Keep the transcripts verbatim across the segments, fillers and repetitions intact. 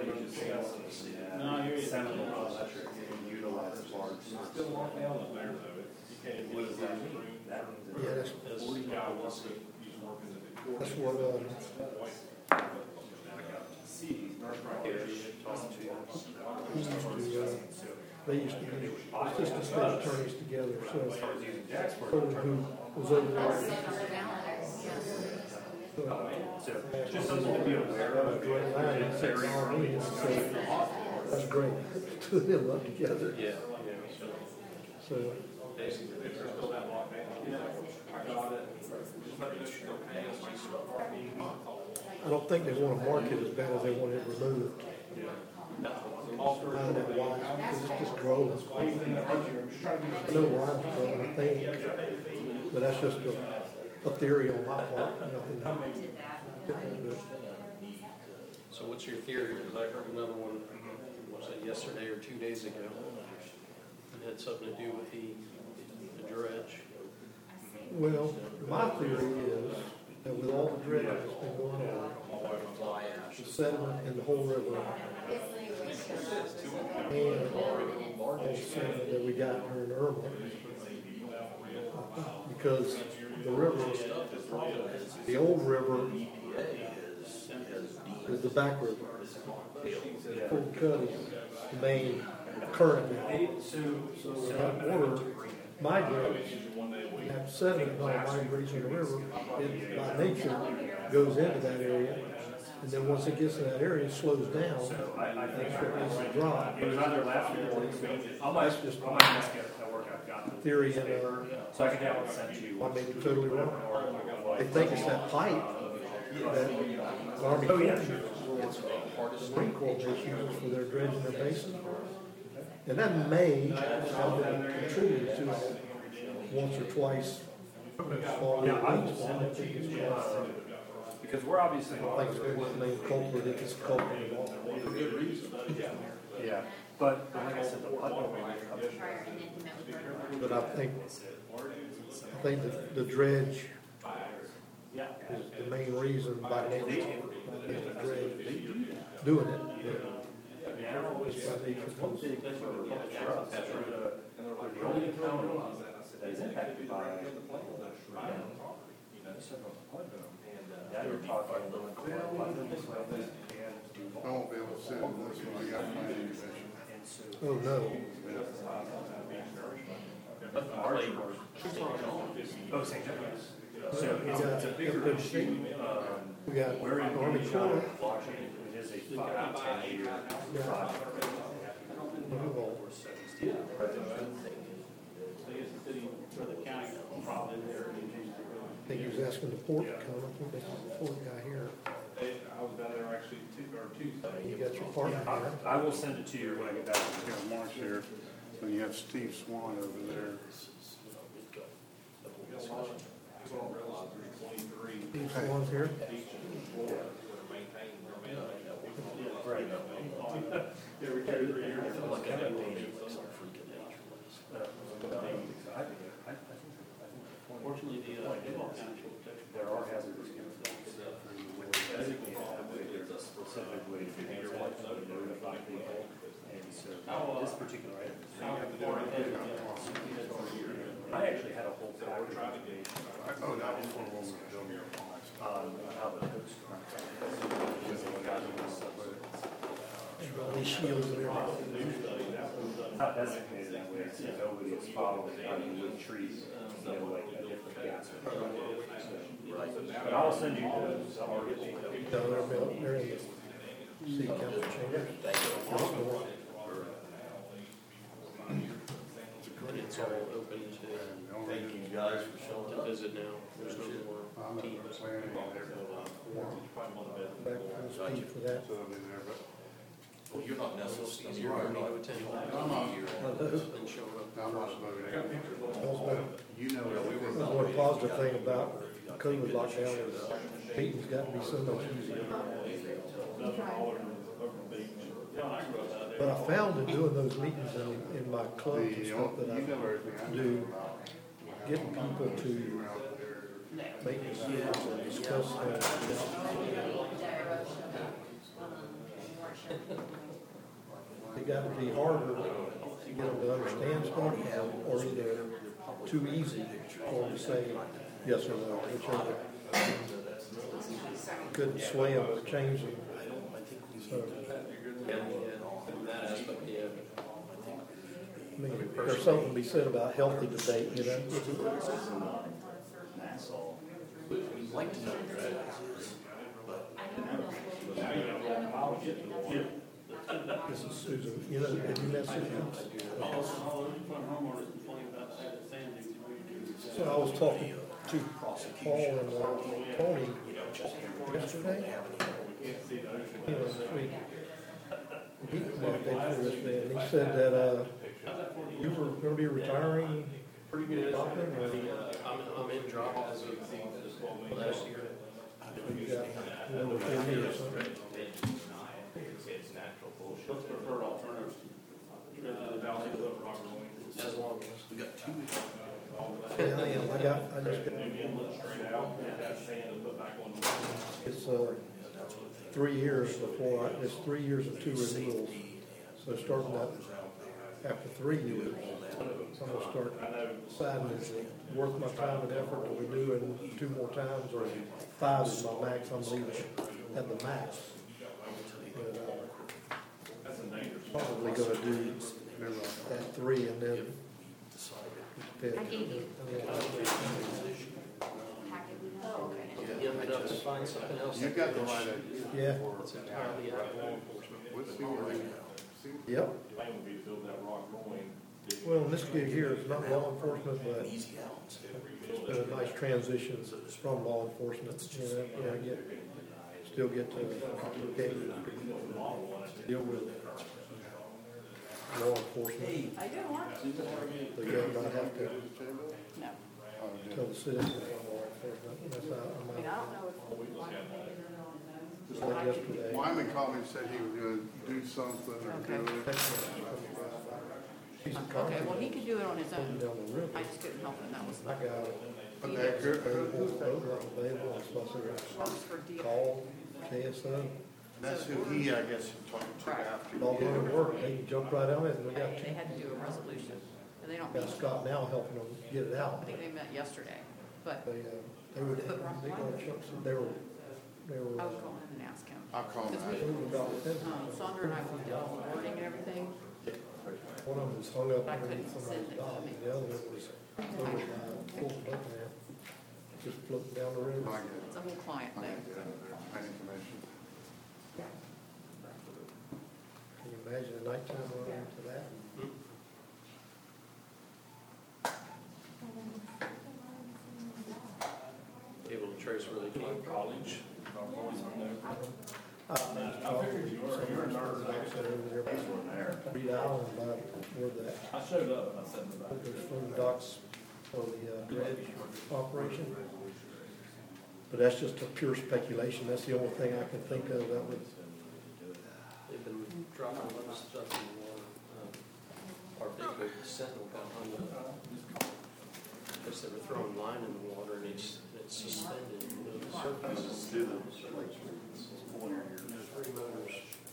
No, you're Seminole Electric can utilize parts. still locked down up there though. You can't. What does that mean? That means Yeah, that's, That's forty guy works at, he's working at the court. that's what, uh, See, North Rockers talking to he used to, uh, they used to be assistant state attorneys together, so, so who was over there. So, just something to be aware of. Great line, he said, "Oh, we need to say, that's great, two of them up together, Yeah. so, Basically, they're still that locked down. I got it. Just let me know if you're okay. It's my stuff. I don't think they wanna mark it as bad as they want it removed. I don't know why, because it's just growing. I know why it's growing, I think, but that's just a, a theory on my part, nothing. So what's your theory? Because I heard another one, was it yesterday or two days ago? It had something to do with the, the dredge. Well, my theory is that with all the dredging that's been going on, Fly ash. the sediment in the whole river, and all the sediment that we got during Irma, because the river, the old river is the back river. Fulton Cut is the main current now. So that water migrates, that sediment all migrates in the river, it by nature goes into that area. And then once it gets to that area, it slows down, that's what makes it drop. It was either last week or this week. I might That's just I might ask it at work I've got. Theory in there, So I can have it sent to you. I may be totally wrong. They think it's that pipe that the Army Corps uses, the Marine Corps makes uses for their dredging their basin. And that may have been contributed to it once or twice. Small Yeah, I leaks, will but I send don't it to think it's you. quite- uh, Because we're obviously. I don't think it's going to be the main culprit, if it's a culprit at all. Yeah, but but like I said, the Putnam one, But I think, I think the, the dredge yeah, is the main reason by nature, by the dredge doing it. It's by nature. the only county that is impacted by. Now you're talking a little clear, Putnam this way, and I won't be able to sit in this one, I got planning commission. and so. Oh, no. Oh, Saint John's. So it's, it's a bigger issue. Um, We got We're in Army Corps, Washington, it is a five, ten year project. Louisville. I think he was asking the port to come, I think they have the port guy here. I was down there actually two, or Tuesday. You got your partner here. I will send it to you when I get back. We got Mark here, and you have Steve Swan over there. Twenty-three. Steve Swan's here. Every two or three years. Fortunately, the, uh, There are hazardous chemicals. Basically, there's a specific way to notify people. And so this particular item. I actually had a whole package of information Oh, that was one of them that built me on how the coast. All these shields and everything. Not designated that way, so nobody is following how you would treat, you know, like a different gas. But I'll send you the summary. No, they're built, they're in the city council chambers. it's all open to, Thank you guys for showing to visit now. There's no more I'm teams. planning on there, Back full speed for that. so I'll be there, but Well, you're not necessarily, You're you're going not, to attend I'm not, and show up. I'm not voting. You know, we were The one positive thing about COVID lockdown is meetings got to be so much easier. But I found that doing those meetings in, in my clubs and the, you stuff that I know everything I do, do about. getting people to make decisions and discuss things. It got to be harder to get them to understand SmartCal, or either too easy for them to say yes or no, whichever. Couldn't sway them or change them. So, Yeah, yeah, in that aspect, yeah. I mean, there's something to be said about healthy debate, you know? This is Susan, you know, have you met Susan? So I was talking to Paul and uh, Tony yesterday. You know, this week. He, well, they threw this man, and he said that, uh, you were gonna be retiring pretty good doctor, or Uh, I'm, I'm in drop as of last year. you got another four years, huh? What's the preferred alternative? Uh, the Valley of the Rock Rolling. As long as. We got two. Yeah, I am, I got, I just got, Maybe inlet straight out, and that sand and put back on the. it's, uh, three years before, I it's three years of two renewals. So starting out after three years, I'm gonna start deciding is it worth my time and effort to renew it two more times, or five is my max, I'm leaving at the max. And, uh, Probably gonna do that three and then. I gave you. Yeah, but to find something else. You got the right idea. Yeah, It's entirely out of law enforcement. What's the word? yep. Plan would be to build that rock rolling. Well, and this gig here is not law enforcement, but it's been a nice transition from law enforcement, you know, yeah, I get, still get to get, deal with law enforcement. I do want. So you don't have to No. tell the citizens I'm law enforcement. That's how I mean, I'm, I don't know if. just like yesterday. Wyman called me and said he was gonna do something or do it. He's a Okay, well, he could do it on his own. down the river. I just couldn't help him, that was I the, got But that girl, who- who's that? available, and so I said, that was for D. call K S O. That's who he, I guess, talked to after. It all didn't work. They jumped right on it, and we got, They had to do a resolution, and they don't, got meet. Scott now helping them get it out. I think they met yesterday, but They, uh, they were, they were, they were, they were, I would call him and ask him. I'll call him. Because they we, were about ten. um, Sandra and I looked at all the wording and everything, One of them was hung up I underneath couldn't somebody's send it to dock, me. and the other one was over by Fulton Boat Ramp, just floating down the river. I get it. it's a whole client I thing. get it. Planning commission. Can you imagine a nighttime running into that? Able to trace where they came from. College. I figured you were, you're a nerd. Reed Island, about where the, I showed up, I said about. there's floating docks for the, uh, dredge operation. But that's just a pure speculation, that's the only thing I can think of that would, They've been dropping a lot of stuff in the water. Um, Our big boat Sentinel got hung up. Because they were throwing line in the water and it's, it's suspended. The surface is still. Three motors.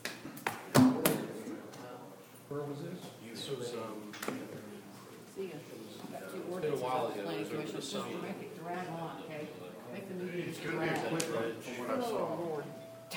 where was this? This was, um, See, uh, two It's been a while ordinances, ago. planning It was over commission, the just summer. make it drag on, okay? Make the meetings It's gonna be a drag. quick one from what I Oh, saw. Lord.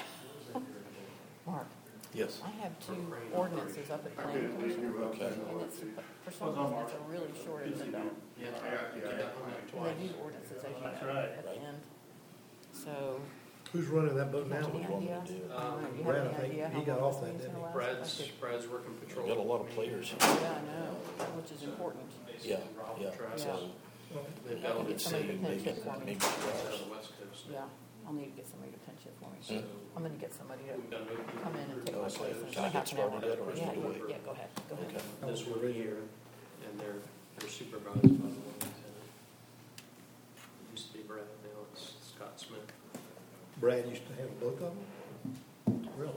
Mark, Yes. I have two ordinances up at planning commission, Okay. and it's, for some reason, it's a really short agenda. yeah, I got, they yeah. got hung up And twice. they do ordinances, as you know, at the end. So, Who's running that boat now? any idea? Um, You Brad, have I any think idea he how got long off this that, meeting's didn't gonna last? Brad's, I could- Brad's working patrol. Got a lot of players. Yeah, I know, which is important. Yeah, yeah. So They've I got can all get the somebody to maybe- pinch it for me. maybe out of twice. the west coast. Yeah, I'll need to get somebody to pinch it for me. Hmm. I'm gonna get somebody to We've got an open come in and take my Okay. place in Can I get half an hour. started yet, or is Yeah, it yeah, wait? yeah, go ahead, go ahead. Okay. this one here, and they're, they're supervised by the one lieutenant. It used to be Brad, now it's Scott Smith. Brad used to have both of them? Really?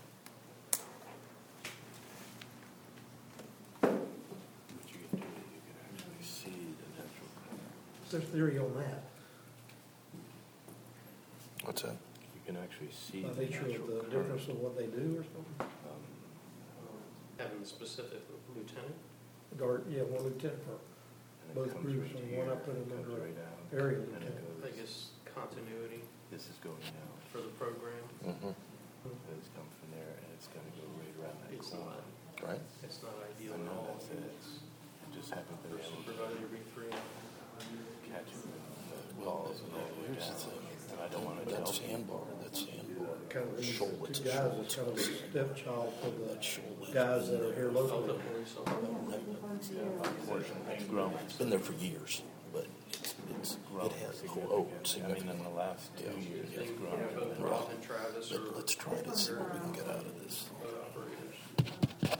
What you can do, you can actually see the natural. What's their theory on that? What's that? You can actually see by the nature of natural the current. difference of what they do or something? Um, Having the specific lieutenant. Or, yeah, one lieutenant for and it both comes groups right and here, one up in it comes another right out, area. and it lieutenant. I goes, guess continuity this is going out. for the program. Mm-hmm. It's coming from there, and it's gonna go right around that It's corner. not, Right. it's not ideal I at know, all. that's it. I just haven't been able to Supervisor B three. catch it. Well, it's all the way down, and I don't wanna tell That's people. sandbar, that's sandbar. Kind of, these Shoal, two it's a guys shoal, is kind of a stepchild for the shoal. guys that are here Oh, the locally. police officer. It's grown. It's been there for years, but it's, it's, it has a whole, oh, I mean, significant. in the last two years, it's grown. Both Roth and Travis are But let's try to see what we can get out of this. both operators.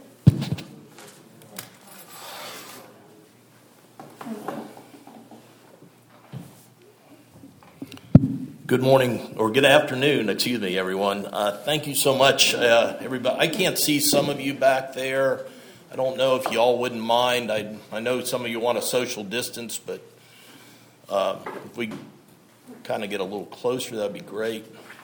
Good morning, or good afternoon, excuse me, everyone. Uh, thank you so much, uh, everybody. I can't see some of you back there. I don't know if you all wouldn't mind. I, I know some of you want a social distance, but uh, if we kind of get a little closer, that'd be great.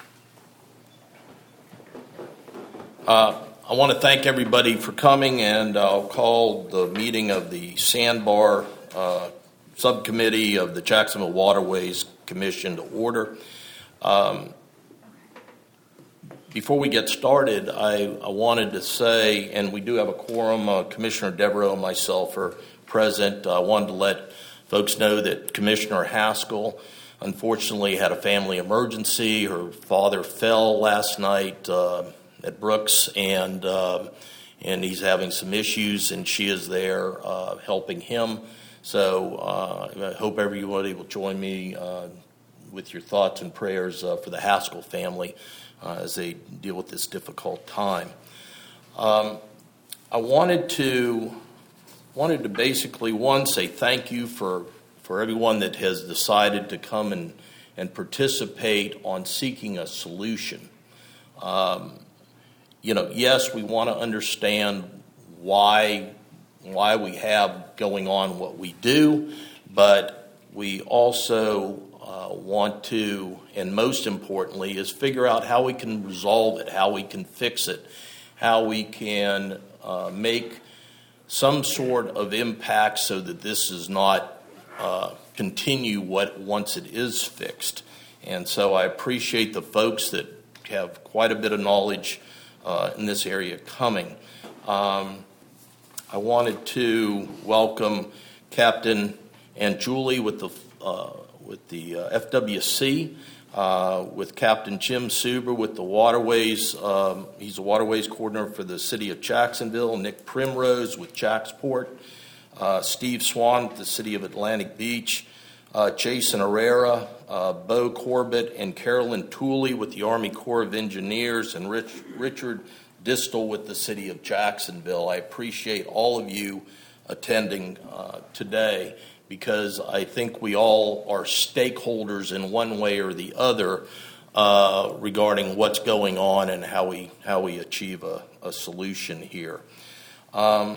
Uh, I want to thank everybody for coming, and I'll call the meeting of the Sandbar uh, Subcommittee of the Jacksonville Waterways Commission to order. Um, before we get started, I, I wanted to say, and we do have a quorum, uh, Commissioner Devereaux and myself are present. I wanted to let folks know that Commissioner Haskell unfortunately had a family emergency. Her father fell last night uh, at Brooks, and uh, and he's having some issues, and she is there uh, helping him. So uh, I hope everybody will join me uh, with your thoughts and prayers uh, for the Haskell family uh, as they deal with this difficult time. Um, I wanted to wanted to basically, one, say thank you for, for everyone that has decided to come and, and participate on seeking a solution. Um, you know, yes, we want to understand why why we have going on what we do, but we also uh, want to, and most importantly, is figure out how we can resolve it, how we can fix it, how we can uh, make some sort of impact so that this does not uh, continue what once it is fixed. And so I appreciate the folks that have quite a bit of knowledge uh, in this area coming. Um, I wanted to welcome Captain and Julie with the uh, with the uh, F W C, uh, with Captain Jim Suber with the Waterways. Um, he's the Waterways Coordinator for the City of Jacksonville. Nick Primrose with Jacksport. Uh, Steve Swan with the City of Atlantic Beach. Uh, Jason Herrera, uh, Bo Corbett, and Carolyn Tooley with the Army Corps of Engineers, and Rich, Richard Distel with the City of Jacksonville. I appreciate all of you attending uh, today, because I think we all are stakeholders in one way or the other uh, regarding what's going on and how we how we achieve a, a solution here. Um,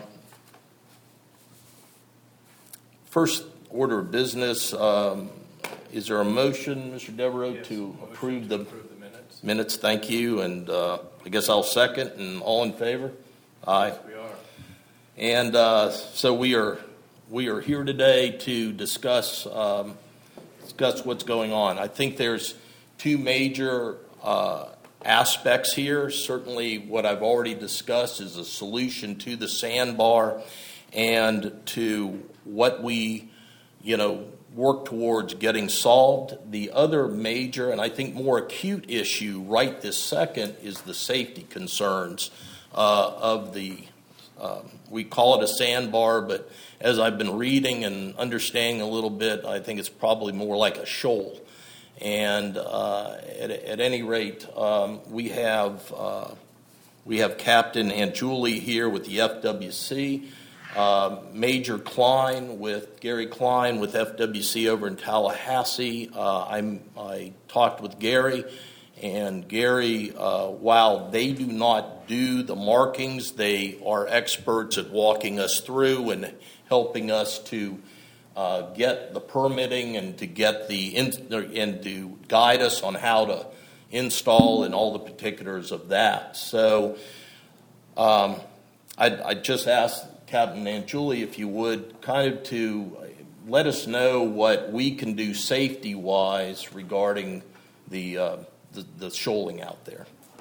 first order of business, um, is there a motion, Mister Devereaux, Yes, to motion approve to the approve the minutes. minutes? Thank you, and uh, I guess I'll second, and all in favor? Aye. We are. And uh, so we are we are here today to discuss um, discuss what's going on. I think there's two major uh, aspects here. Certainly, what I've already discussed is a solution to the sandbar and to what we, you know, work towards getting solved. The other major, and I think more acute issue right this second, is the safety concerns uh, of the, um, we call it a sandbar, but as I've been reading and understanding a little bit, I think it's probably more like a shoal. And uh, at, at any rate, um, we have uh, we have Captain and Julie here with the F W C. Uh, Major Klein with Gary Klein with F W C over in Tallahassee. Uh, I'm, I talked with Gary, and Gary, uh, while they do not do the markings, they are experts at walking us through and helping us to uh, get the permitting and to get the in, and to guide us on how to install and all the particulars of that. So um, I'd, I'd just ask Captain Anjuli, if you would, kind of to let us know what we can do safety-wise regarding the, uh, the, the shoaling out there.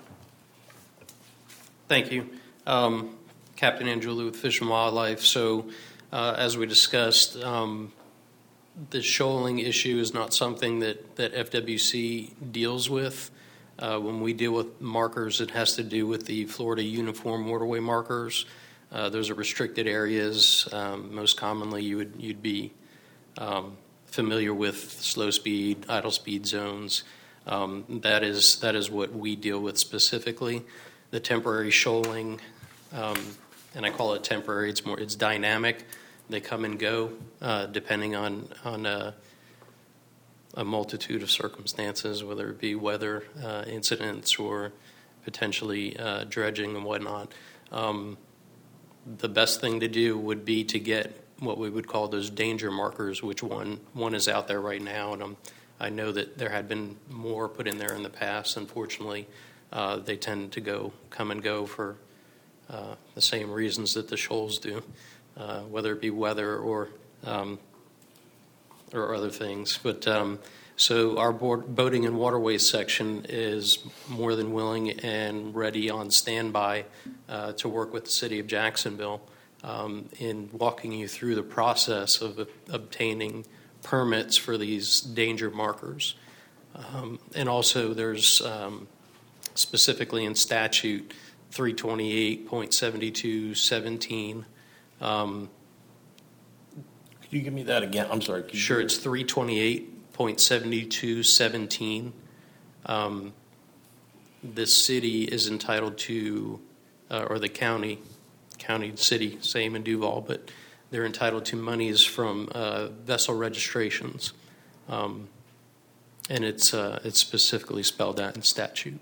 Thank you. Um, Captain Anjuli with Fish and Wildlife. So uh, as we discussed, um, the shoaling issue is not something that, that F W C deals with. Uh, when we deal with markers, it has to do with the Florida Uniform Waterway markers. Uh, those are restricted areas. Um, most commonly, you would you'd be um, familiar with slow speed, idle speed zones. Um, that is that is what we deal with specifically. The temporary shoaling, um, and I call it temporary. It's more it's dynamic. They come and go uh, depending on on uh, a multitude of circumstances, whether it be weather uh, incidents or potentially uh, dredging and whatnot. Um, the best thing to do would be to get what we would call those danger markers, which one one is out there right now, and I'm, I know that there had been more put in there in the past. Unfortunately, uh, they tend to go come and go for uh, the same reasons that the shoals do, uh, whether it be weather or um, or other things. But um, so our board, boating and waterways section is more than willing and ready on standby uh, to work with the city of Jacksonville um, in walking you through the process of uh, obtaining permits for these danger markers. Um, and also there's um, specifically in statute three twenty-eight point seven two seventeen. Um, Could you give me that again? I'm sorry. Sure, it's three twenty-eight point seven two seventeen. Um, the city is entitled to, uh, or the county, county, city, same in Duval, but they're entitled to monies from uh, vessel registrations, um, and it's uh, it's specifically spelled out in statute.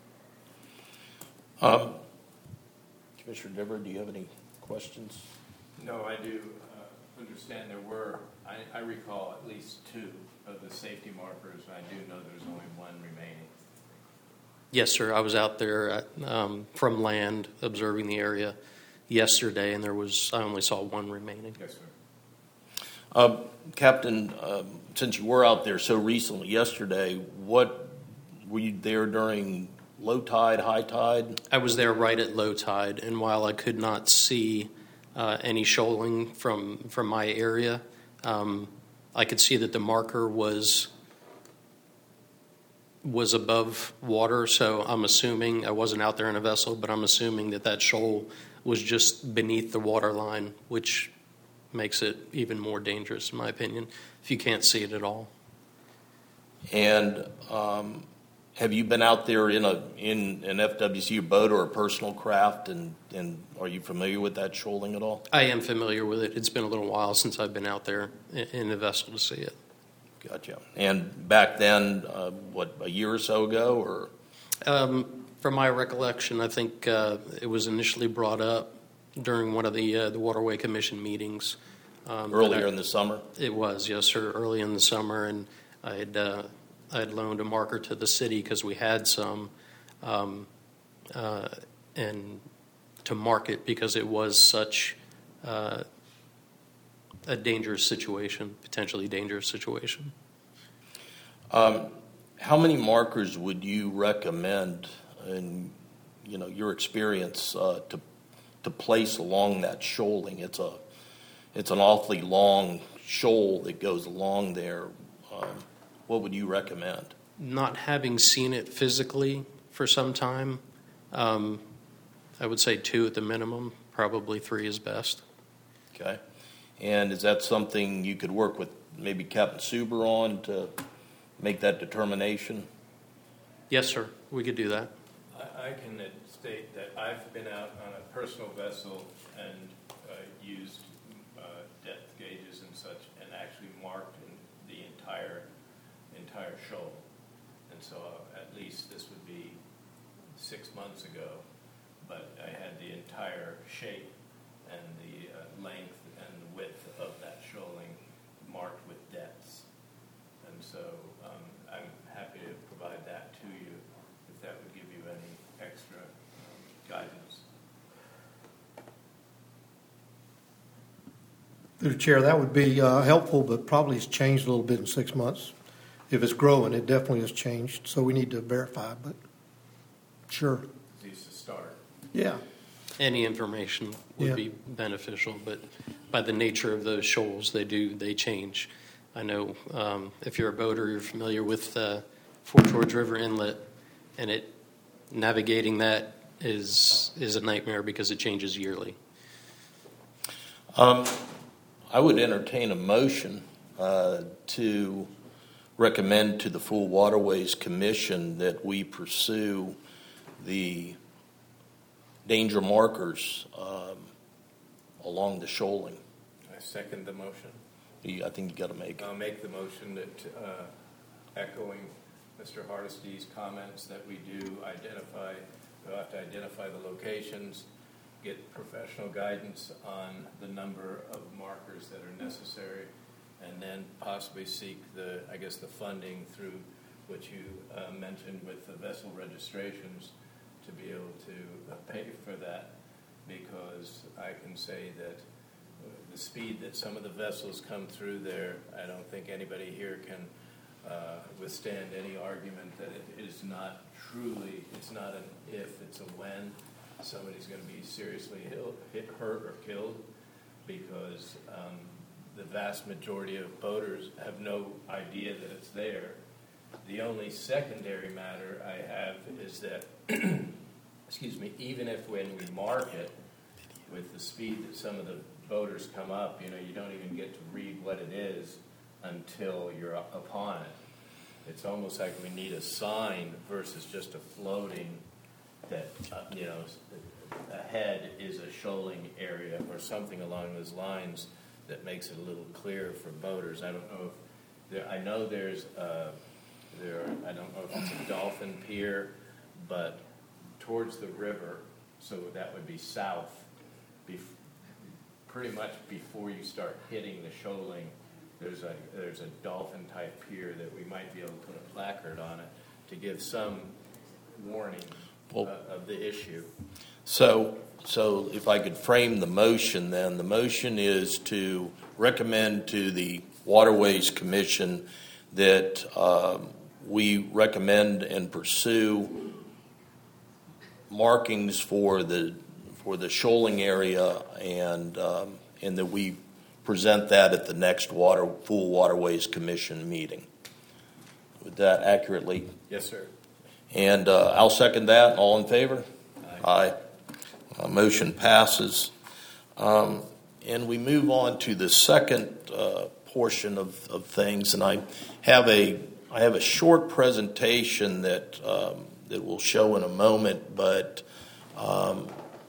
Um, Commissioner Deborah, do you have any questions? No, I do uh, understand there were, I, I recall at least two of the safety markers. I do know there's only one remaining. Yes, sir. I was out there at, um, from land observing the area yesterday, and there was I only saw one remaining. Yes, sir. Uh, Captain, uh, since you were out there so recently, yesterday, what were you there during low tide, high tide? I was there right at low tide, and while I could not see uh, any shoaling from from my area, um, I could see that the marker was was above water. So I'm assuming I wasn't out there in a vessel, but I'm assuming that that shoal was just beneath the water line, which makes it even more dangerous, in my opinion, if you can't see it at all. And um, have you been out there in a in an F W C boat or a personal craft, and, and are you familiar with that shoaling at all? I am familiar with it. It's been a little while since I've been out there in, in a vessel to see it. Gotcha. And back then, uh, what, a year or so ago, or? Um, from my recollection, I think uh, it was initially brought up during one of the uh, the Waterway Commission meetings. Um, Earlier I, in the summer? It was, yes, sir, early in the summer, and I had uh, I had loaned a marker to the city because we had some, um, uh, and to mark it because it was such uh, a dangerous situation, potentially dangerous situation. Um, how many markers would you recommend, in you know your experience, uh, to to place along that shoaling? It's a it's an awfully long shoal that goes along there. Um, what would you recommend? Not having seen it physically for some time, um, I would say two at the minimum. Probably three is best. Okay. And is that something you could work with maybe Captain Suber on to make that determination? Yes, sir. We could do that. I, I can state that I've been out on a personal vessel and uh, used uh, depth gauges and such, and actually marked in the entire entire shoal. And so uh, at least this would be six months ago, but I had the entire shape and the uh, length and the width of that shoaling marked with depths. And so um, I'm happy to provide that to you guidance. Through the chair, that would be uh, helpful, but probably it's changed a little bit in six months. If it's growing, it definitely has changed, so we need to verify, but sure. At least to start. Yeah. Any information would Yeah. be beneficial, but by the nature of those shoals, they do, they change. I know um, if you're a boater, you're familiar with uh, Fort George River Inlet, and it navigating that is is a nightmare because it changes yearly. Um, I would entertain a motion uh, to recommend to the Full Waterways Commission that we pursue the danger markers um, along the shoaling. I second the motion. You- I think you got to make. I'll make the motion that, uh, echoing Mister Hardesty's comments, that we do identify, we'll have to identify the locations, get professional guidance on the number of markers that are necessary, and then possibly seek the, I guess, the funding through what you uh, mentioned with the vessel registrations to be able to uh, pay for that, because I can say that uh, the speed that some of the vessels come through there, I don't think anybody here can uh, withstand any argument that it is not truly, it's not an if, it's a when somebody's going to be seriously hit, hit, hurt, or killed, because um, the vast majority of boaters have no idea that it's there. The only secondary matter I have is that, excuse me, even if when we mark it, with the speed that some of the boaters come up, you know, you don't even get to read what it is until you're up upon it. It's almost like we need a sign versus just a floating that, uh, you know, ahead is a shoaling area or something along those lines that makes it a little clearer for boaters. I don't know if there, I know there's, uh, there, I don't know if it's a dolphin pier, but towards the river, so that would be south, bef- pretty much before you start hitting the shoaling, there's a there's a dolphin type pier that we might be able to put a placard on it to give some warning Well, uh, of the issue. So, so if I could frame the motion, then the motion is to recommend to the Waterways Commission that um, we recommend and pursue markings for the for the shoaling area, and um, and that we present that at the next water full Waterways Commission meeting. Would that accurately? Yes, sir. And uh, I'll second that. All in favor? Aye. Aye. Uh, motion passes. Um, and we move on to the second uh, portion of, of things, and I have a I have a short presentation that um, that we'll show in a moment, but um,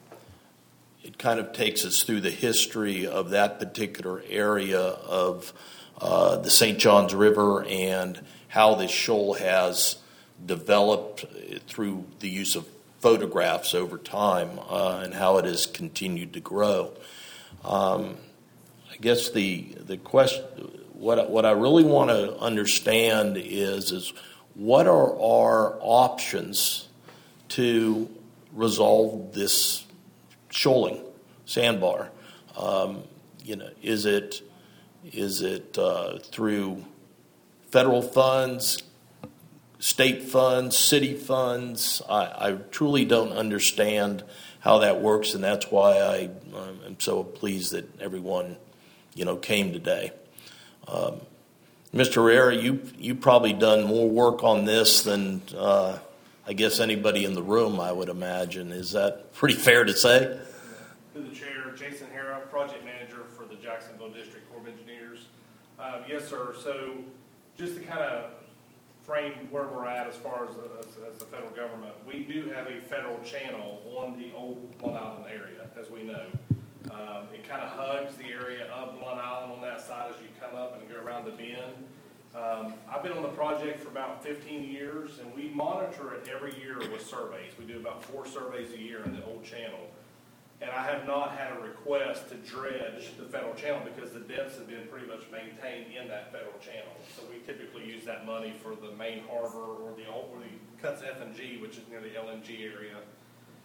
it kind of takes us through the history of that particular area of uh, the Saint Johns River and how this shoal has developed through the use of photographs over time, uh, and how it has continued to grow. Um, I guess the the question, what what I really want to understand is is what are our options to resolve this shoaling sandbar? Um, you know, is it is it uh, through federal funds, state funds, city funds? I, I truly don't understand how that works, and that's why I um, am so pleased that everyone, you know, came today. Um, Mister Herrera, you you probably done more work on this than uh, I guess anybody in the room, I would imagine. Is that pretty fair to say? Through the chair, Jason Herrera, project manager for the Jacksonville District Corps of Engineers. Uh, yes, sir. So just to kind of frame where we're at as far as, as, as the federal government, we do have a federal channel on the old Blunt Island area, as we know. Um, it kind of hugs the area of Blunt Island on that side as you come up and go around the bend. Um, I've been on the project for about fifteen years, and we monitor it every year with surveys. We do about four surveys a year in the old channel. And I have not had a request to dredge the federal channel because the depths have been pretty much maintained in that federal channel. So we typically use that money for the main harbor or the, or the cuts F and G, which is near the L N G area.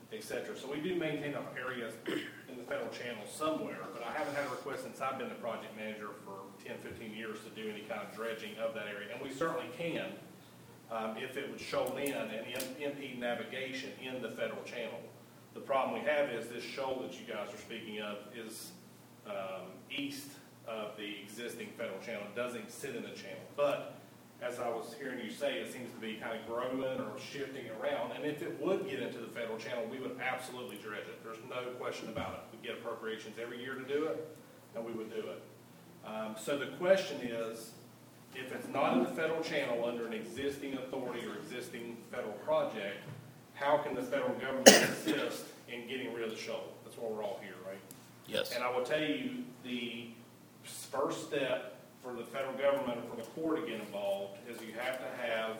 et cetera. So we do maintain an area in the federal channel somewhere, but I haven't had a request since I've been the project manager for ten, fifteen years to do any kind of dredging of that area. And we certainly can, um, if it would shoal in and impede navigation in the federal channel. The problem we have is this shoal that you guys are speaking of is um, east of the existing federal channel. It doesn't sit in the channel. But as I was hearing you say, it seems to be kind of growing or shifting around. And if it would get into the federal channel, we would absolutely dredge it. There's no question about it. We get appropriations every year to do it, and we would do it. Um, so the question is, if it's not in the federal channel under an existing authority or existing federal project, how can the federal government assist in getting rid of the shoal? That's why we're all here, right? Yes. And I will tell you, the first step for the federal government or for the court to get involved is you have to have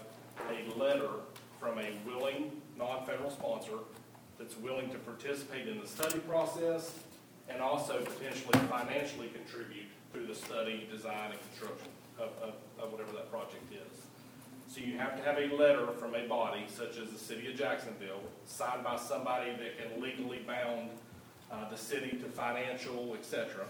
a letter from a willing non-federal sponsor that's willing to participate in the study process and also potentially financially contribute through the study, design, and construction of, of, of whatever that project is. So you have to have a letter from a body such as the City of Jacksonville, signed by somebody that can legally bound uh, the city to financial, et cetera,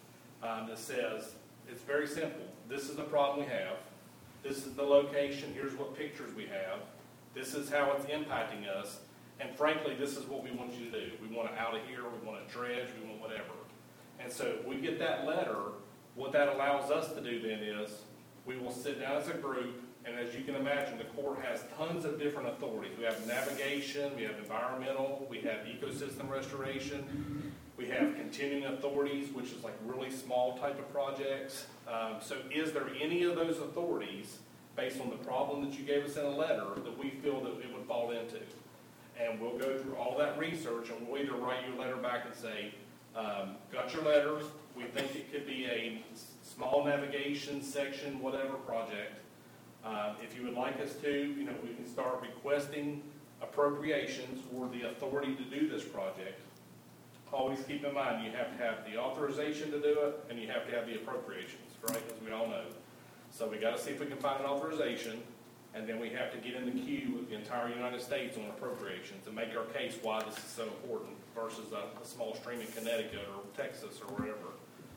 um, that says, it's very simple. This is the problem we have. This is the location. Here's what pictures we have. This is how it's impacting us. And frankly, this is what we want you to do. We want it out of here. We want it dredged. We want whatever. And so if we get that letter, what that allows us to do then is we will sit down as a group. And as you can imagine, the Corps has tons of different authorities. We have navigation, we have environmental, we have ecosystem restoration, we have continuing authorities, which is like really small type of projects. Um, so is there any of those authorities, based on the problem that you gave us in a letter, that we feel that it would fall into? And we'll go through all that research, and we'll either write you a letter back and say, um, got your letter, we think it could be a small navigation section, whatever project. Uh, if you would like us to, you know, we can start requesting appropriations for the authority to do this project. Always keep in mind, you have to have the authorization to do it, and you have to have the appropriations, right, as we all know. So we got to see if we can find an authorization, and then we have to get in the queue with the entire United States on appropriations and make our case why this is so important versus a, a small stream in Connecticut or Texas or wherever.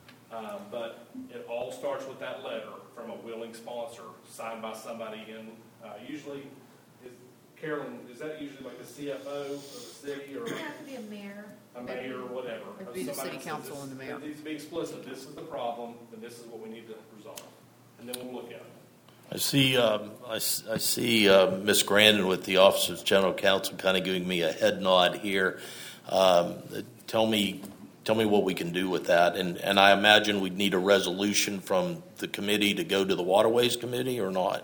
Um, but it all starts with that letter from a willing sponsor signed by somebody in, uh, usually, is, Carolyn, is that usually like the C F O of the city or It would have to be a mayor. a mayor or whatever? It'd be the Somebody city that says council this- and the mayor. It needs to be explicit. This is the problem, and this is what we need to resolve. And then we'll look at it. I see, um, I, s- I see uh, Miz Grandin with the Office of General Counsel kind of giving me a head nod here. Um, tell me, tell me what we can do with that. And, and I imagine we'd need a resolution from the committee to go to the Waterways Committee or not?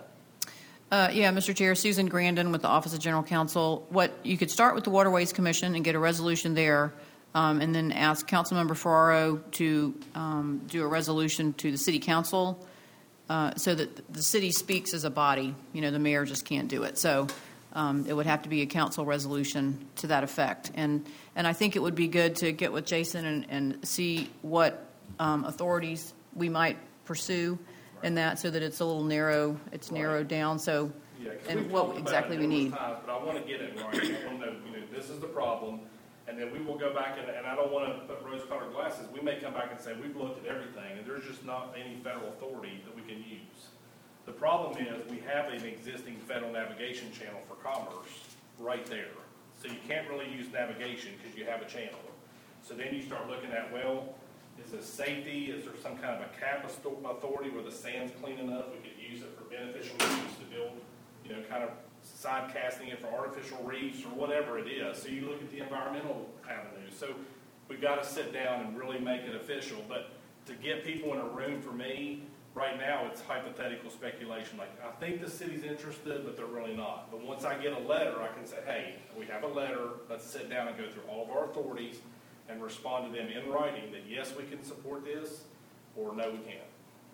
Uh, yeah, Mister Chair, Susan Grandin with the Office of General Counsel. What you could start with the Waterways Commission and get a resolution there, um, and then ask Councilmember Ferraro to um, do a resolution to the City Council. Uh, so that the city speaks as a body. You know, the mayor just can't do it. So um, it would have to be a council resolution to that effect. And and I think it would be good to get with Jason and, and see what um, authorities we might pursue in that, so that it's a little narrow. It's Right. narrowed down. So Yeah, 'cause and we've what talked about exactly it we numerous need. times, but I want to get it right. I want to know, you know, this is the problem, and then we will go back and, and I don't want to put rose-colored glasses. We may come back and say we've looked at everything, and there's just not any federal authority that we can use. The problem is we have an existing federal navigation channel for commerce right there, so you can't really use navigation because you have a channel. So then you start looking at, well, is this safety? Is there some kind of a cap authority where the sand's clean enough we could use it for beneficial use to build, you know, kind of side casting it for artificial reefs or whatever it is. So you look at the environmental avenue. So we've got to sit down and really make it official. But to get people in a room, for me, right now it's hypothetical speculation. Like, I think the city's interested, but they're really not. But once I get a letter, I can say, hey, we have a letter. Let's sit down and go through all of our authorities and respond to them in writing that yes, we can support this, or no, we can't.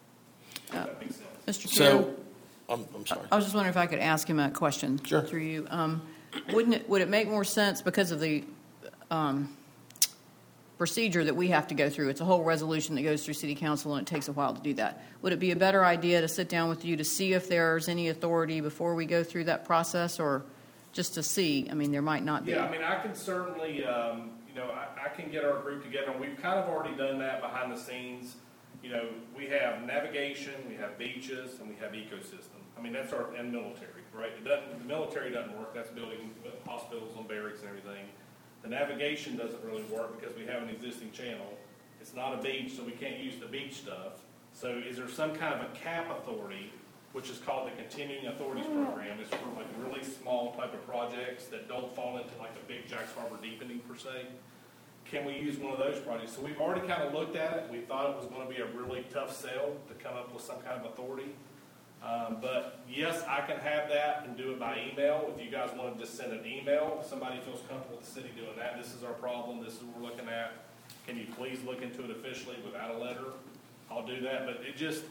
If Uh, that makes sense. Mister Chair, So, I'm, I'm sorry. I was just wondering if I could ask him a question Sure. through you. Um, wouldn't it, would it make more sense because of the um, procedure that we have to go through? It's a whole resolution that goes through City Council, and it takes a while to do that. Would it be a better idea to sit down with you to see if there's any authority before we go through that process, or just to see. I mean, there might not be. Yeah, I mean, I can certainly, um, you know, I, I can get our group together, and we've kind of already done that behind the scenes. You know, we have navigation, we have beaches, and we have ecosystem. I mean, that's our, and military, right? It doesn't, the military doesn't work, that's building hospitals and barracks and everything. The navigation doesn't really work because we have an existing channel. It's not a beach, so we can't use the beach stuff. So is there some kind of a cap authority, which is called the Continuing Authorities Program? It's for like really small type of projects that don't fall into like a big Jackson Harbor deepening per se. Can we use one of those projects? So we've already kind of looked at it. We thought it was going to be a really tough sell to come up with some kind of authority. Um, but yes, I can have that and do it by email. If you guys want to just send an email, if somebody feels comfortable with the city doing that, this is our problem, this is what we're looking at. Can you please look into it officially without a letter? I'll do that, but it just,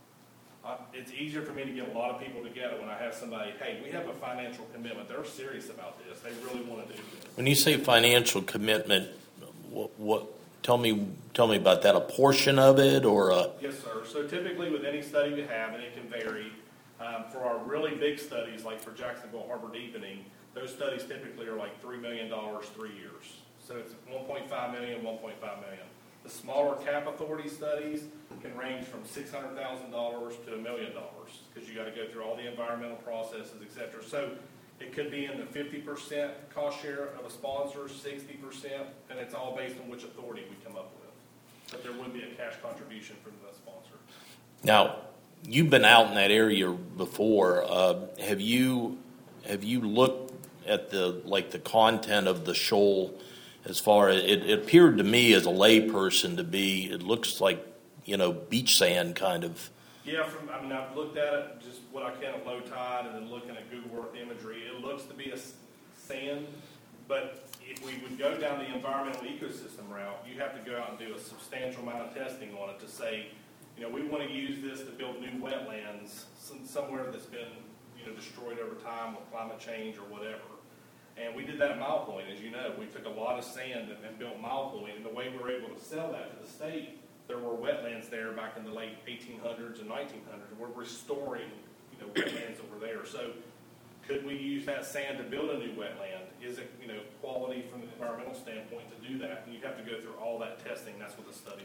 uh, it's easier for me to get a lot of people together when I have somebody, hey, we have a financial commitment. They're serious about this. They really want to do this. When you say financial commitment, what, what tell me tell me about that. A portion of it, or a... Yes, sir. So typically with any study we have, and it can vary, um, for our really big studies, like for Jacksonville Harbor Deepening, those studies typically are like three million dollars, three years. So it's one point five million dollars, one point five million dollars. The smaller cap authority studies can range from six hundred thousand dollars to a million dollars because you got to go through all the environmental processes, et cetera. So it could be in the fifty percent cost share of a sponsor, sixty percent, and it's all based on which authority we come up with. But there would be a cash contribution from the sponsor. Now, you've been out in that area before. Uh, have you have you looked at the like the content of the shoal? As far as it, it appeared to me as a layperson to be, it looks like, you know, beach sand kind of. Yeah, from I mean, I've looked at it, just what I can at low tide, and then looking at Google Earth imagery. It looks to be a sand, but if we would go down the environmental ecosystem route, you have to go out and do a substantial amount of testing on it to say, you know, we want to use this to build new wetlands some, somewhere that's been, you know, destroyed over time with climate change or whatever. And we did that at Mile Point, as you know. We took a lot of sand and, and built Mile Point, and the way we were able to sell that to the state, there were wetlands there back in the late eighteen hundreds and nineteen hundreds. We're restoring, you know, wetlands over there. So could we use that sand to build a new wetland? Is it, you know, quality from the environmental standpoint to do that? And you have to go through all that testing. That's what the study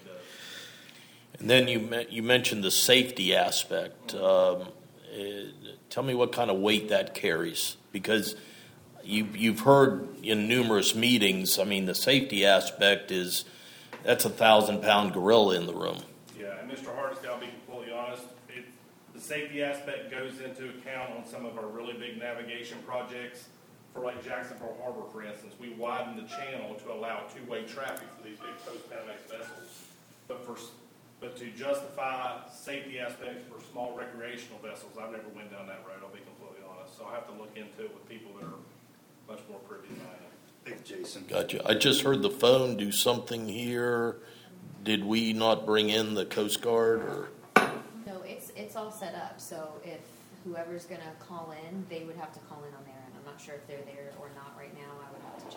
does. And then you me- you mentioned the safety aspect. Um, uh, tell me what kind of weight that carries, because you, you've heard in numerous meetings, I mean, the safety aspect is, that's a thousand-pound gorilla in the room. Yeah, and Mister Hardesty, I'll be completely honest, it, the safety aspect goes into account on some of our really big navigation projects. For like Jacksonville Harbor, for instance, we widened the channel to allow two-way traffic for these big post-Panamax vessels. But for but to justify safety aspects for small recreational vessels, I've never went down that road, I'll be completely honest. So I have to look into it with people that are much more privy than I am. Thanks, Jason. Gotcha. I just heard the phone do something here. Did we not bring in the Coast Guard, or? No, it's it's all set up. So if whoever's going to call in, they would have to call in on their end. I'm not sure if they're there or not right now. I would have to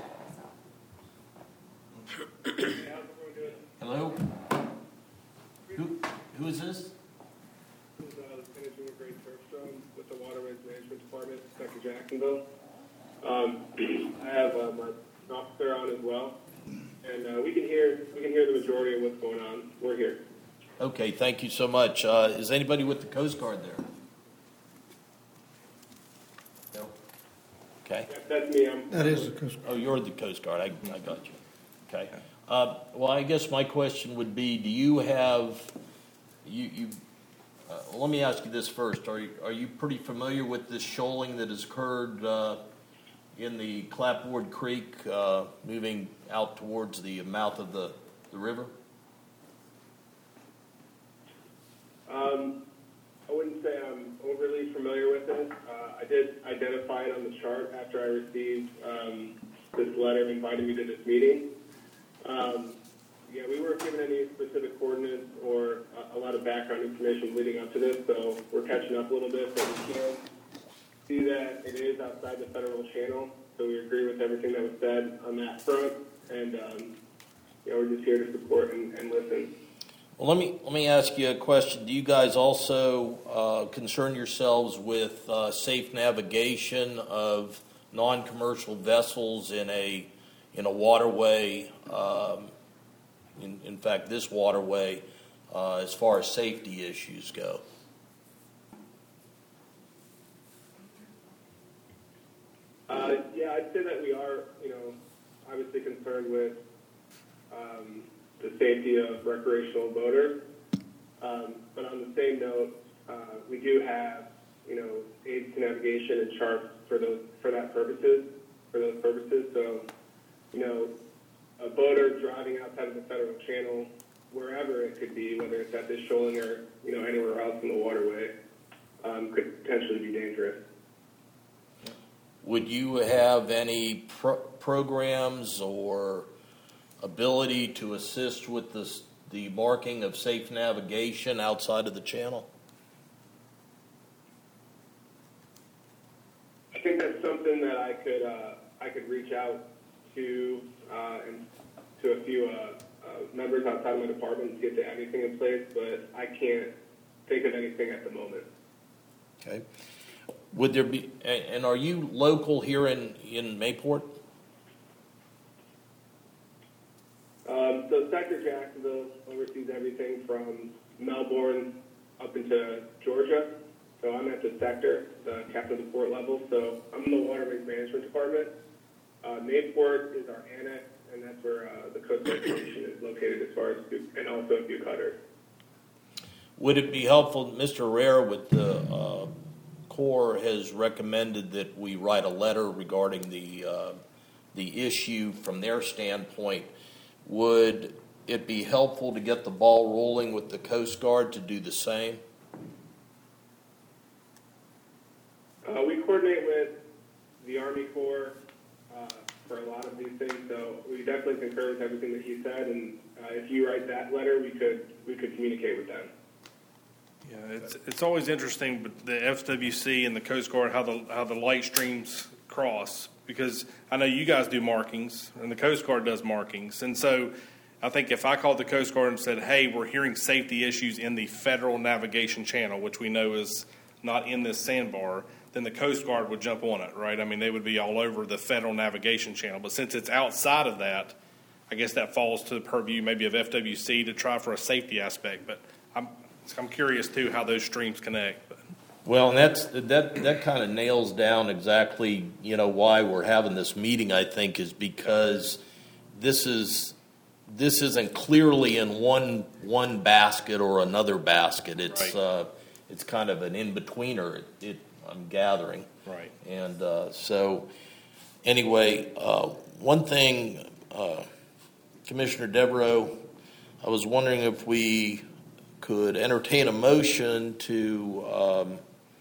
check myself. Hello? Who, who is this? This is uh, Lieutenant Junior Grade Turfstrom with the Waterways Management Department, Sector Jacksonville. Um, I have uh, my officer on as well, and uh, we can hear we can hear the majority of what's going on. We're here. Okay, thank you so much. Uh, is anybody with the Coast Guard there? No. Okay. Yeah, that's me. I'm, That is the Coast Guard. Oh, you're the Coast Guard. I, I got you. Okay. Uh, well, I guess my question would be: do you have you? you uh, well, let me ask you this first: Are you are you pretty familiar with this shoaling that has occurred uh, in the Clapboard Creek, uh, moving out towards the mouth of the, the river? Um, I wouldn't say I'm overly familiar with it. Uh, I did identify it on the chart after I received um, this letter inviting me to this meeting. Um, yeah, we weren't given any specific coordinates or a, a lot of background information leading up to this, so we're catching up a little bit. But we can see that it is outside the federal channel, so we agree with everything that was said on that front, and um, yeah, we're just here to support and, and listen. Well, let me let me ask you a question. Do you guys also uh, concern yourselves with uh, safe navigation of non-commercial vessels in a in a waterway. Um, in, in fact, this waterway, uh, as far as safety issues go. Uh, yeah, I'd say that we are, you know, obviously concerned with um, the safety of recreational boaters. Um, but on the same note, uh, we do have, you know, aids to navigation and charts for those for that purposes, for those purposes. So, you know, a boater driving outside of the federal channel, wherever it could be, whether it's at this shoaling or, you know, anywhere else in the waterway, um, could potentially be dangerous. Would you have any pro- programs or ability to assist with this, the marking of safe navigation outside of the channel? I think that's something that I could uh, I could reach out to uh, and to a few uh, uh, members outside of my department to see if they have anything in place, but I can't think of anything at the moment. Okay. Would there be, and are you local here in, in Mayport? Um, so Sector Jacksonville oversees everything from Melbourne up into Georgia. So I'm at the sector, the captain of the port level. So I'm in the Waterways Management Department. Uh, Mayport is our annex, and that's where uh, the Coast Guard Station is located, as far as and also a few cutters. Would it be helpful, Mister Herrera, with the uh, Corps has recommended that we write a letter regarding the uh, the issue from their standpoint. Would it be helpful to get the ball rolling with the Coast Guard to do the same? Uh, we coordinate with the Army Corps uh, for a lot of these things, so we definitely concur with everything that he said. And uh, if you write that letter, we could we could communicate with them. Yeah, it's it's always interesting, but the F W C and the Coast Guard, how the how the light streams cross, because I know you guys do markings and the Coast Guard does markings, and so I think if I called the Coast Guard and said, "Hey, we're hearing safety issues in the Federal Navigation Channel," which we know is not in this sandbar, then the Coast Guard would jump on it, right? I mean, they would be all over the Federal Navigation Channel, but since it's outside of that, I guess that falls to the purview maybe of F W C to try for a safety aspect, but I'm I'm curious, too, how those streams connect. But. Well, and that's that that kind of nails down exactly, you know, why we're having this meeting, I think, is because this is this isn't clearly in one one basket or another basket. It's right. uh, it's kind of an in-betweener, it, it, I'm gathering. Right. And uh, so, anyway, uh, one thing, uh, Commissioner Devereaux, I was wondering if we could entertain a motion to um,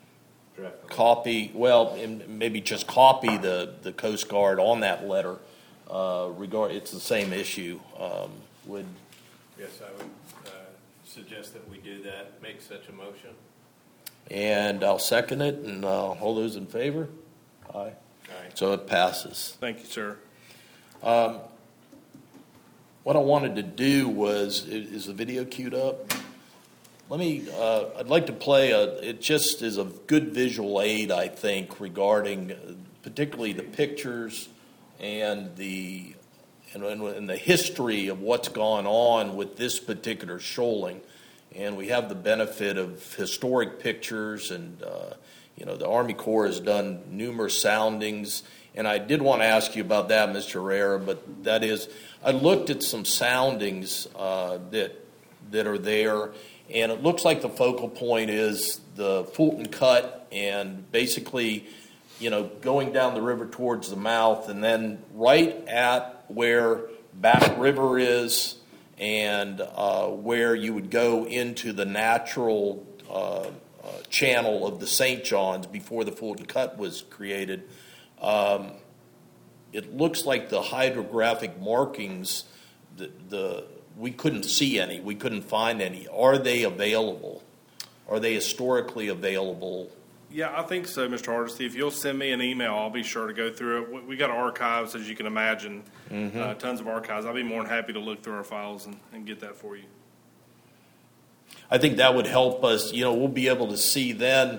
copy, well, maybe just copy the, the Coast Guard on that letter. Uh, regard, it's the same issue. Um, would yes, I would uh, suggest that we do that. Make such a motion. And I'll second it. And uh, all those in favor? Aye. Aye. So it passes. Thank you, sir. Um, what I wanted to do was, is the video queued up? Let me, uh, I'd like to play a, it just is a good visual aid, I think, regarding uh, particularly the pictures and the, and, and the history of what's gone on with this particular shoaling. And we have the benefit of historic pictures, and, uh, you know, the Army Corps has done numerous soundings. And I did want to ask you about that, Mister Herrera, but that is, I looked at some soundings uh, that that are there, and it looks like the focal point is the Fulton Cut, and basically, you know, going down the river towards the mouth, and then right at where Back River is, and uh, where you would go into the natural uh, uh, channel of the Saint Johns before the Fulton Cut was created. Um, it looks like the hydrographic markings, the, the we couldn't see any. We couldn't find any. Are they available? Are they historically available? Yeah, I think so, Mister Hardesty. If you'll send me an email, I'll be sure to go through it. We- We got archives, as you can imagine, Mm-hmm. uh, tons of archives. I'll be more than happy to look through our files and, and get that for you. I think that would help us. You know, we'll be able to see then.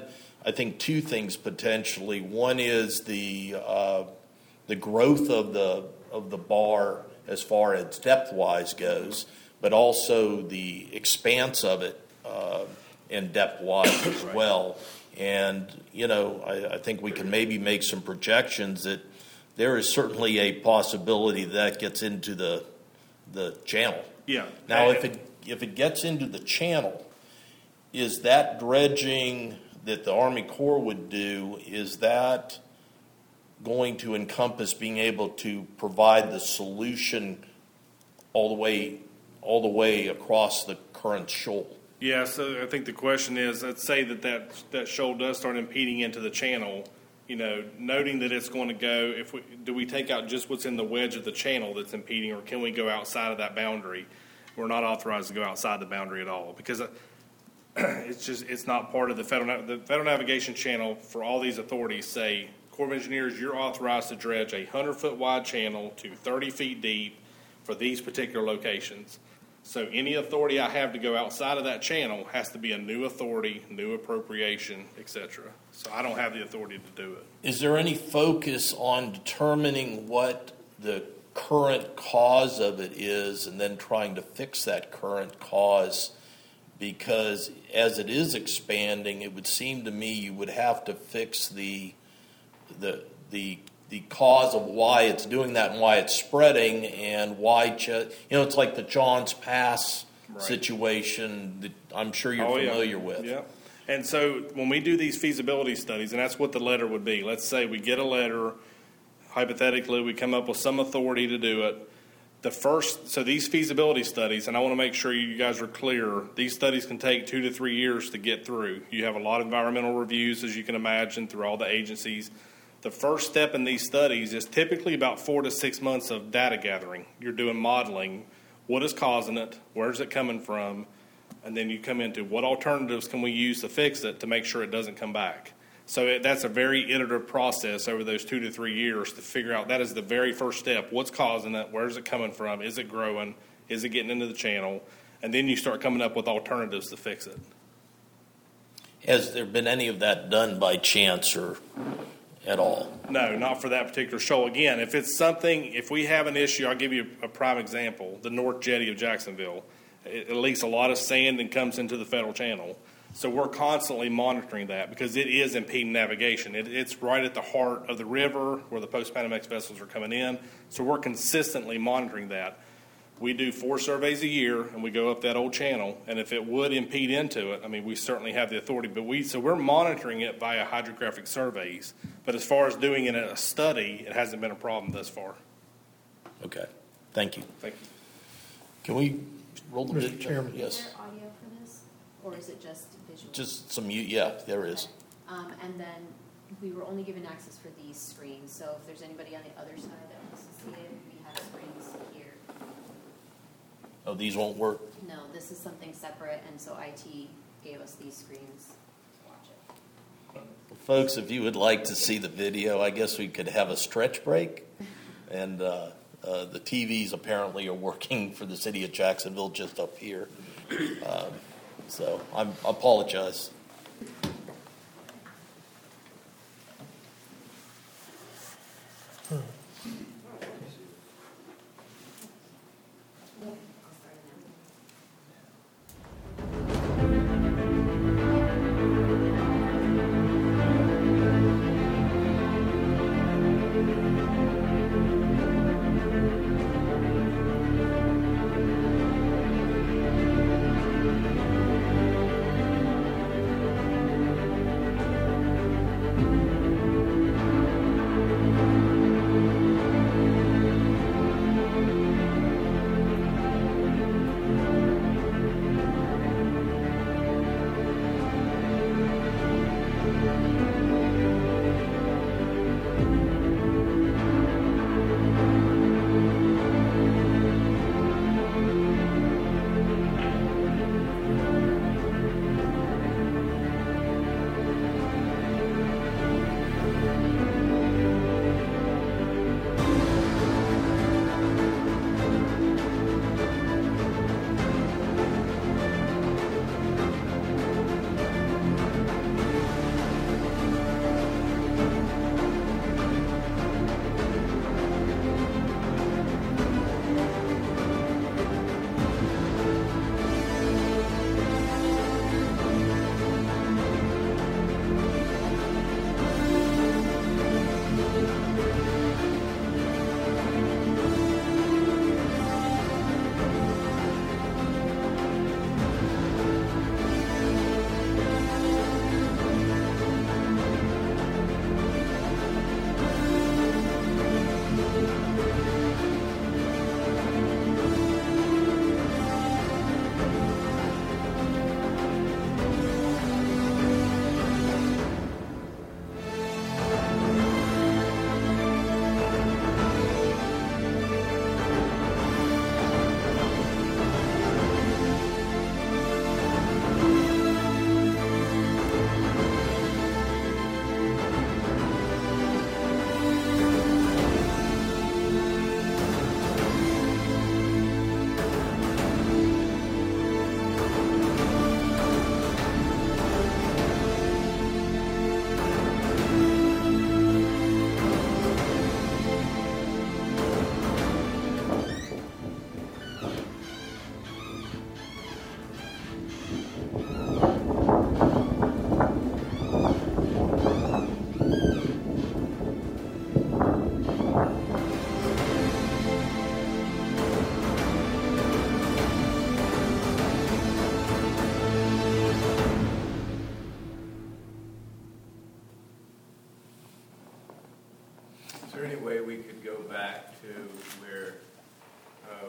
I think, two things potentially. One is the uh, the growth of the of the bar as far as depth-wise goes, but also the expanse of it uh, and depth-wise as well. And, you know, I, I think we can maybe make some projections that there is certainly a possibility that gets into the the channel. Yeah. Now, if it if it gets into the channel, is that dredging that the Army Corps would do, is that going to encompass being able to provide the solution all the way all the way across the current shoal? Yeah, so I think the question is, let's say that that, that shoal does start impeding into the channel, you know, noting that it's going to go, if we, do we take out just what's in the wedge of the channel that's impeding, or can we go outside of that boundary? We're not authorized to go outside the boundary at all, because it's just, it's not part of the federal, the federal navigation channel for all these authorities say, Corps of Engineers, you're authorized to dredge a hundred foot wide channel to thirty feet deep for these particular locations. So any authority I have to go outside of that channel has to be a new authority, new appropriation, et cetera. So I don't have the authority to do it. Is there any focus on determining what the current cause of it is and then trying to fix that current cause? Because as it is expanding, it would seem to me you would have to fix the the the the cause of why it's doing that and why it's spreading and why, ch- you know, it's like the Johns Pass right. situation that I'm sure you're oh, familiar yeah. with. Yeah. And so when we do these feasibility studies, and that's what the letter would be, let's say we get a letter, hypothetically, we come up with some authority to do it. The first, so these feasibility studies, and I want to make sure you guys are clear, these studies can take two to three years to get through. You have a lot of environmental reviews, as you can imagine, through all the agencies. The first step in these studies is typically about four to six months of data gathering. You're doing modeling. What is causing it? Where's it coming from? And then you come into what alternatives can we use to fix it to make sure it doesn't come back. So it, that's a very iterative process over those two to three years to figure out. That is the very first step. What's causing it? Where's it coming from? Is it growing? Is it getting into the channel? And then you start coming up with alternatives to fix it. Has there been any of that done by chance or at all? No, not for that particular shoal. Again, if it's something, if we have an issue, I'll give you a prime example. The North Jetty of Jacksonville. It leaks a lot of sand and comes into the federal channel. So we're constantly monitoring that because it is impeding navigation. It, it's right at the heart of the river where the post-Panamax vessels are coming in. So we're consistently monitoring that. We do four surveys a year, and we go up that old channel. And if it would impede into it, I mean, we certainly have the authority. But we so we're monitoring it via hydrographic surveys. But as far as doing it in a study, it hasn't been a problem thus far. Okay. Thank you. Thank you. Can we roll the Mister video? Chairman. Yes. Is there audio for this, or is it just visual? Just some, yeah, there is. Um, and then we were only given access for these screens, so if there's anybody on the other side that wants to see it, we have screens here. Oh, these won't work? No, this is something separate, and so I T gave us these screens to watch it. Folks, if you would like to see the video, I guess we could have a stretch break. And uh, uh, the T Vs apparently are working for the city of Jacksonville just up here. Um, so I'm, I apologize.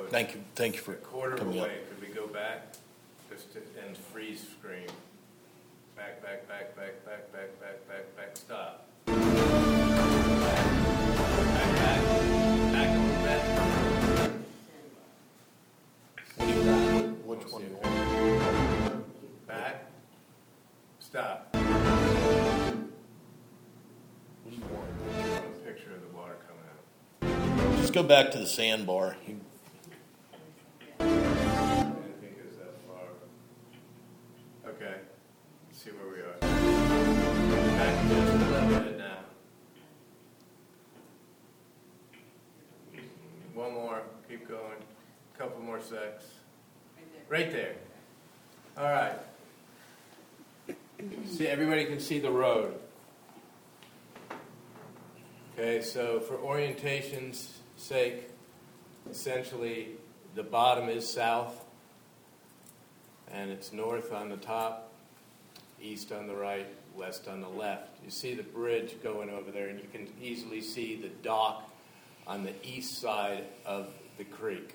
it's Thank you, thank you a for quarter of a coming up. way. Could we go back? Just to, and freeze screen. Back, back, back, back, back, back, back, back, back, stop. Back, back, back a little bit. Which one? Back, stop. What do you want? A picture of the water coming out. Just go back to the sandbar. You- I didn't think it was that far. Okay, let's see where we are. Back just a little bit now. One more, keep going. Couple more secs. Right there. All right. See, everybody can see the road. Okay, so for orientation's sake, essentially the bottom is south, and it's north on the top, east on the right, west on the left. You see the bridge going over there, and you can easily see the dock on the east side of the creek.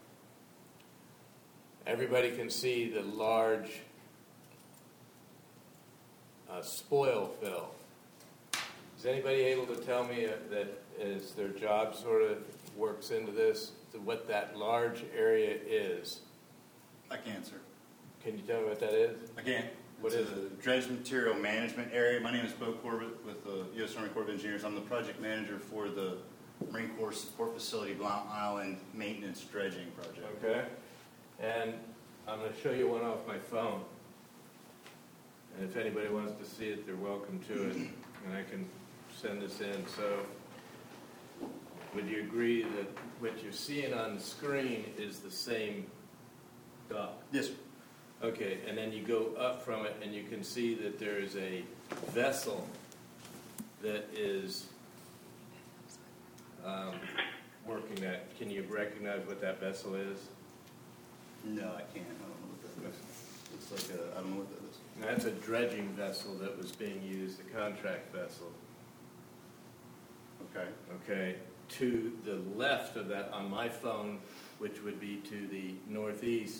Everybody can see the large uh, spoil fill. Is anybody able to tell me uh, that as their job sort of works into this, to what that large area is? I can, sir. Can you tell me what that is? I can. What It's is a dredge material management area. My name is Bo Corbett with the U S Army Corps of Engineers. I'm the project manager for the Marine Corps Support Facility Blount Island Maintenance Dredging Project. Okay. And I'm going to show you one off my phone. And if anybody wants to see it, they're welcome to it. And I can send this in. So would you agree that what you're seeing on the screen is the same dock? Yes, sir. Okay, and then you go up from it and you can see that there is a vessel that is um, working that. Can you recognize what that vessel is? No, I can't. I don't know what that is. It's like a, I don't know what that is. That's a dredging vessel that was being used, a contract vessel. Okay. Okay, to the left of that on my phone, which would be to the northeast,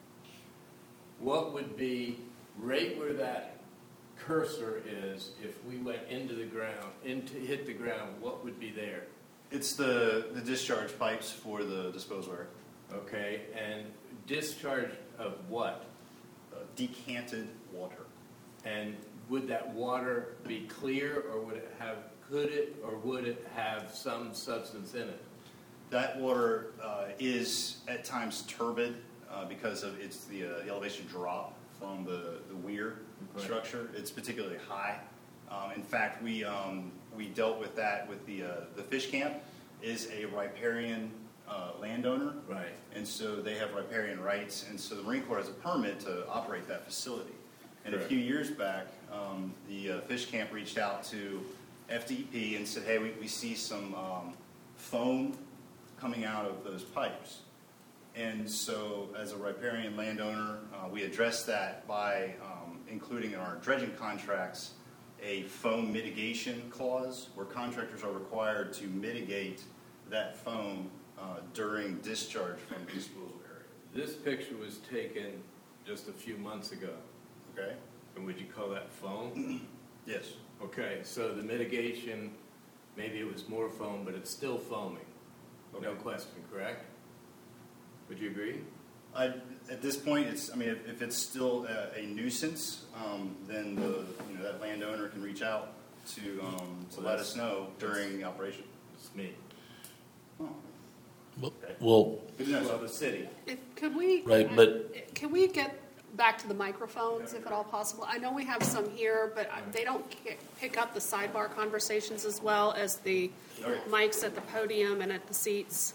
what would be right where that cursor is if we went into the ground, into hit the ground, what would be there? It's the, the discharge pipes for the disposal area. Okay, and discharge of what? Uh, decanted water. And would that water be clear, or would it have, could it, or would it have some substance in it? That water uh, is at times turbid uh, because of it's the, uh, the elevation drop from the, the weir Okay. structure. It's particularly high. Um, in fact, we um, we dealt with that with the uh, the fish camp is a riparian uh, landowner, Right. and so they have riparian rights, and so the Marine Corps has a permit to operate that facility. And Correct. a few years back, um, the uh, fish camp reached out to F D E P and said, "Hey, we, we see some um, foam coming out of those pipes." And so, as a riparian landowner, uh, we addressed that by um, including in our dredging contracts a foam mitigation clause, where contractors are required to mitigate that foam uh, during discharge from the disposal area. This picture was taken just a few months ago. Okay? And would you call that foam? Yes. Okay, so the mitigation, maybe it was more foam, but it's still foaming. No question, correct? Would you agree? I, at this point, it's. I mean, if, if it's still a, a nuisance, um, then the you know that landowner can reach out to um, to Well, let that's- us know during the operation. It's me. Oh, Well, well, good to know. Well, the city. If, could we? Right, but- Can we get back to the microphones, if at all possible? I know we have some here, but I- they don't ki- pick up the sidebar conversations as well as the Okay. mics at the podium and at the seats.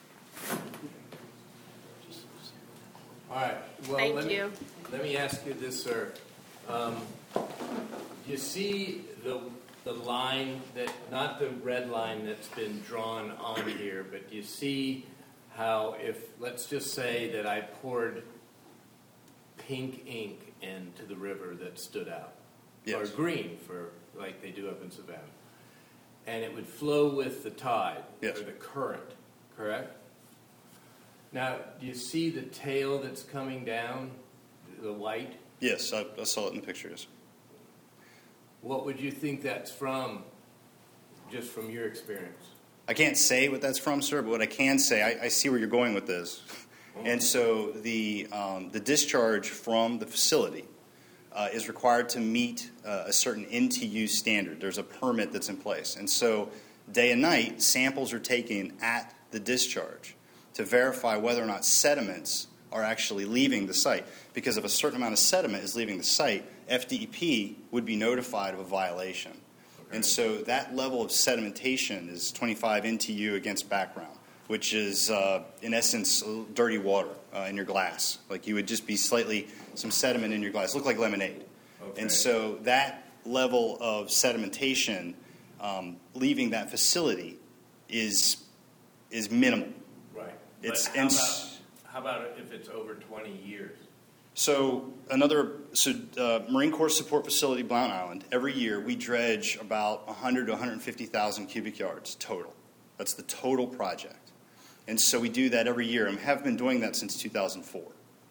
All right. Well, Thank let me, you. Let me ask you this, sir. Um, you see the the line that, not the red line that's been drawn on here, but you see how if, let's just say that I poured pink ink into the river that stood out, Yes. or green for like they do up in Savannah, and it would flow with the tide Yes. or the current, correct? Now, do you see the tail that's coming down, the white? Yes, I, I saw it in the pictures. What would you think that's from, just from your experience? I can't say what that's from, sir, but what I can say, I, I see where you're going with this. And so the um, the discharge from the facility uh, is required to meet uh, a certain N T U standard. There's a permit that's in place. And so day and night, samples are taken at the discharge to verify whether or not sediments are actually leaving the site. Because if a certain amount of sediment is leaving the site, F D E P would be notified of a violation. Okay. And so that level of sedimentation is twenty-five N T U against background, which is, uh, in essence, dirty water uh, in your glass. Like you would just be slightly, some sediment in your glass. Look like lemonade. Okay. And so that level of sedimentation um, leaving that facility is is minimal. Right. It's but how, about, how about if it's over twenty years? So another, so uh, Marine Corps Support Facility, Blount Island, every year we dredge about one hundred to one hundred fifty thousand cubic yards total. That's the total project. And so we do that every year and have been doing that since two thousand four.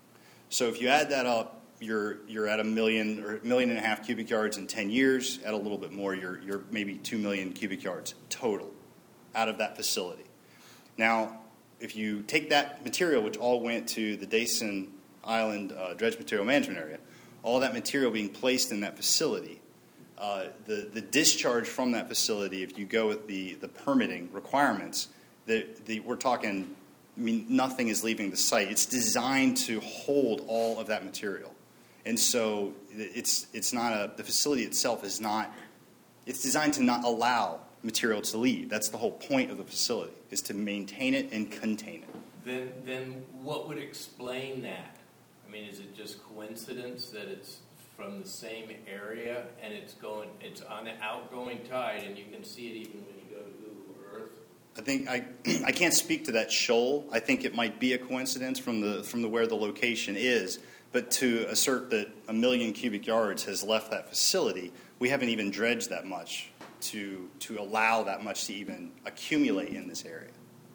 So if you add that up, you're you're at a million or a million and a half cubic yards in ten years. Add a little bit more, you're you're maybe two million cubic yards total out of that facility. Now, if you take that material, which all went to the Dason Island uh, Dredge Material Management Area, all that material being placed in that facility, uh, the, the discharge from that facility, if you go with the, the permitting requirements, the, the, we're talking, I mean, nothing is leaving the site. It's designed to hold all of that material. And so it's, it's not a, the facility itself is not, it's designed to not allow material to leave. That's the whole point of the facility, is to maintain it and contain it. Then, then what would explain that? I mean, is it just coincidence that it's from the same area and it's going, it's on an outgoing tide and you can see it even when you go to Google Earth? I think I I can't speak to that shoal. I think it might be a coincidence from the from the where the location is, but to assert that a million cubic yards has left that facility, we haven't even dredged that much to to allow that much to even accumulate in this area.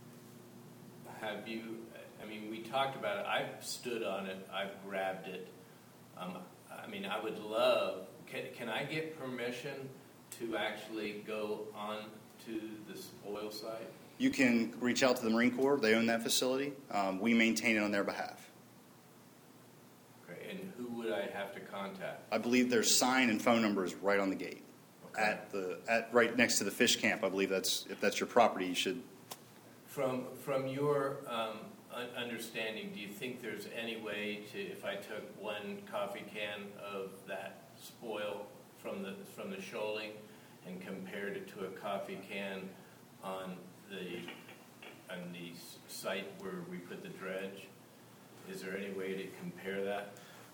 Have you? I mean, we talked about it. I've stood on it. I've grabbed it. Um, I mean, I would love. Can, can I get permission to actually go on to the spoil site? You can reach out to the Marine Corps. They own that facility. Um, we maintain it on their behalf. Okay, and who would I have to contact? I believe their sign and phone number is right on the gate, okay. at the at right next to the fish camp. I believe that's if that's your property, you should. From from your um, understanding, do you think there's any way to, if I took one coffee can of that spoil from the from the shoaling and compared it to a coffee can on the on the site where we put the dredge, is there any way to compare that?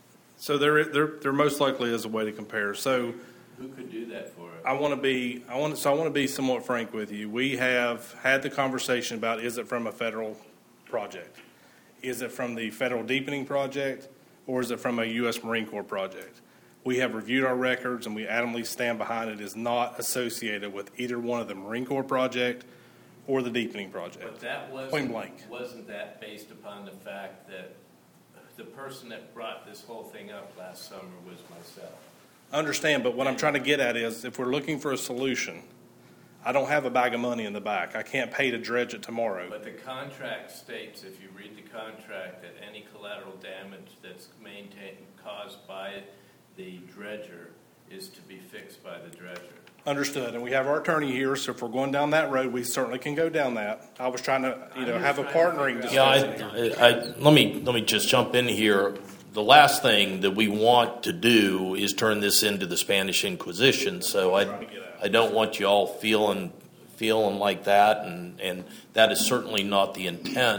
So there, there, there most likely is a way to compare. So who could do that for us? I want to be, I want to, so I want to be somewhat frank with you. We have had the conversation about, is it from a federal project? Is it from the federal deepening project, or is it from a U S Marine Corps project? We have reviewed our records, and we adamantly stand behind it. It is not associated with either one of the Marine Corps project or the deepening project. But that wasn't, point blank. Wasn't that based upon the fact that the person that brought this whole thing up last summer was myself? I understand, but what I'm trying to get at is, if we're looking for a solution, I don't have a bag of money in the back. I can't pay to dredge it tomorrow. But the contract states, if you read the contract, that any collateral damage that's maintained caused by the dredger is to be fixed by the dredger. Understood, and we have our attorney here, so if we're going down that road, we certainly can go down that. I was trying to, you know, have a partnering discussion. Yeah, I, I, I, let me let me just jump in here. The last thing that we want to do is turn this into the Spanish Inquisition. So I, I don't want you all feeling feeling like that, and, and that is certainly not the intent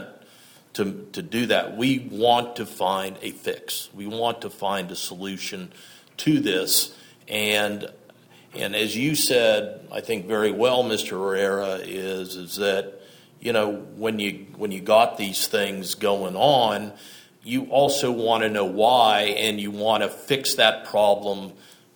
to to do that. We want to find a fix. We want to find a solution to this, and. And as you said, I think very well, Mister Herrera, is is that, you know, when you when you got these things going on, you also want to know why, and you want to fix that problem,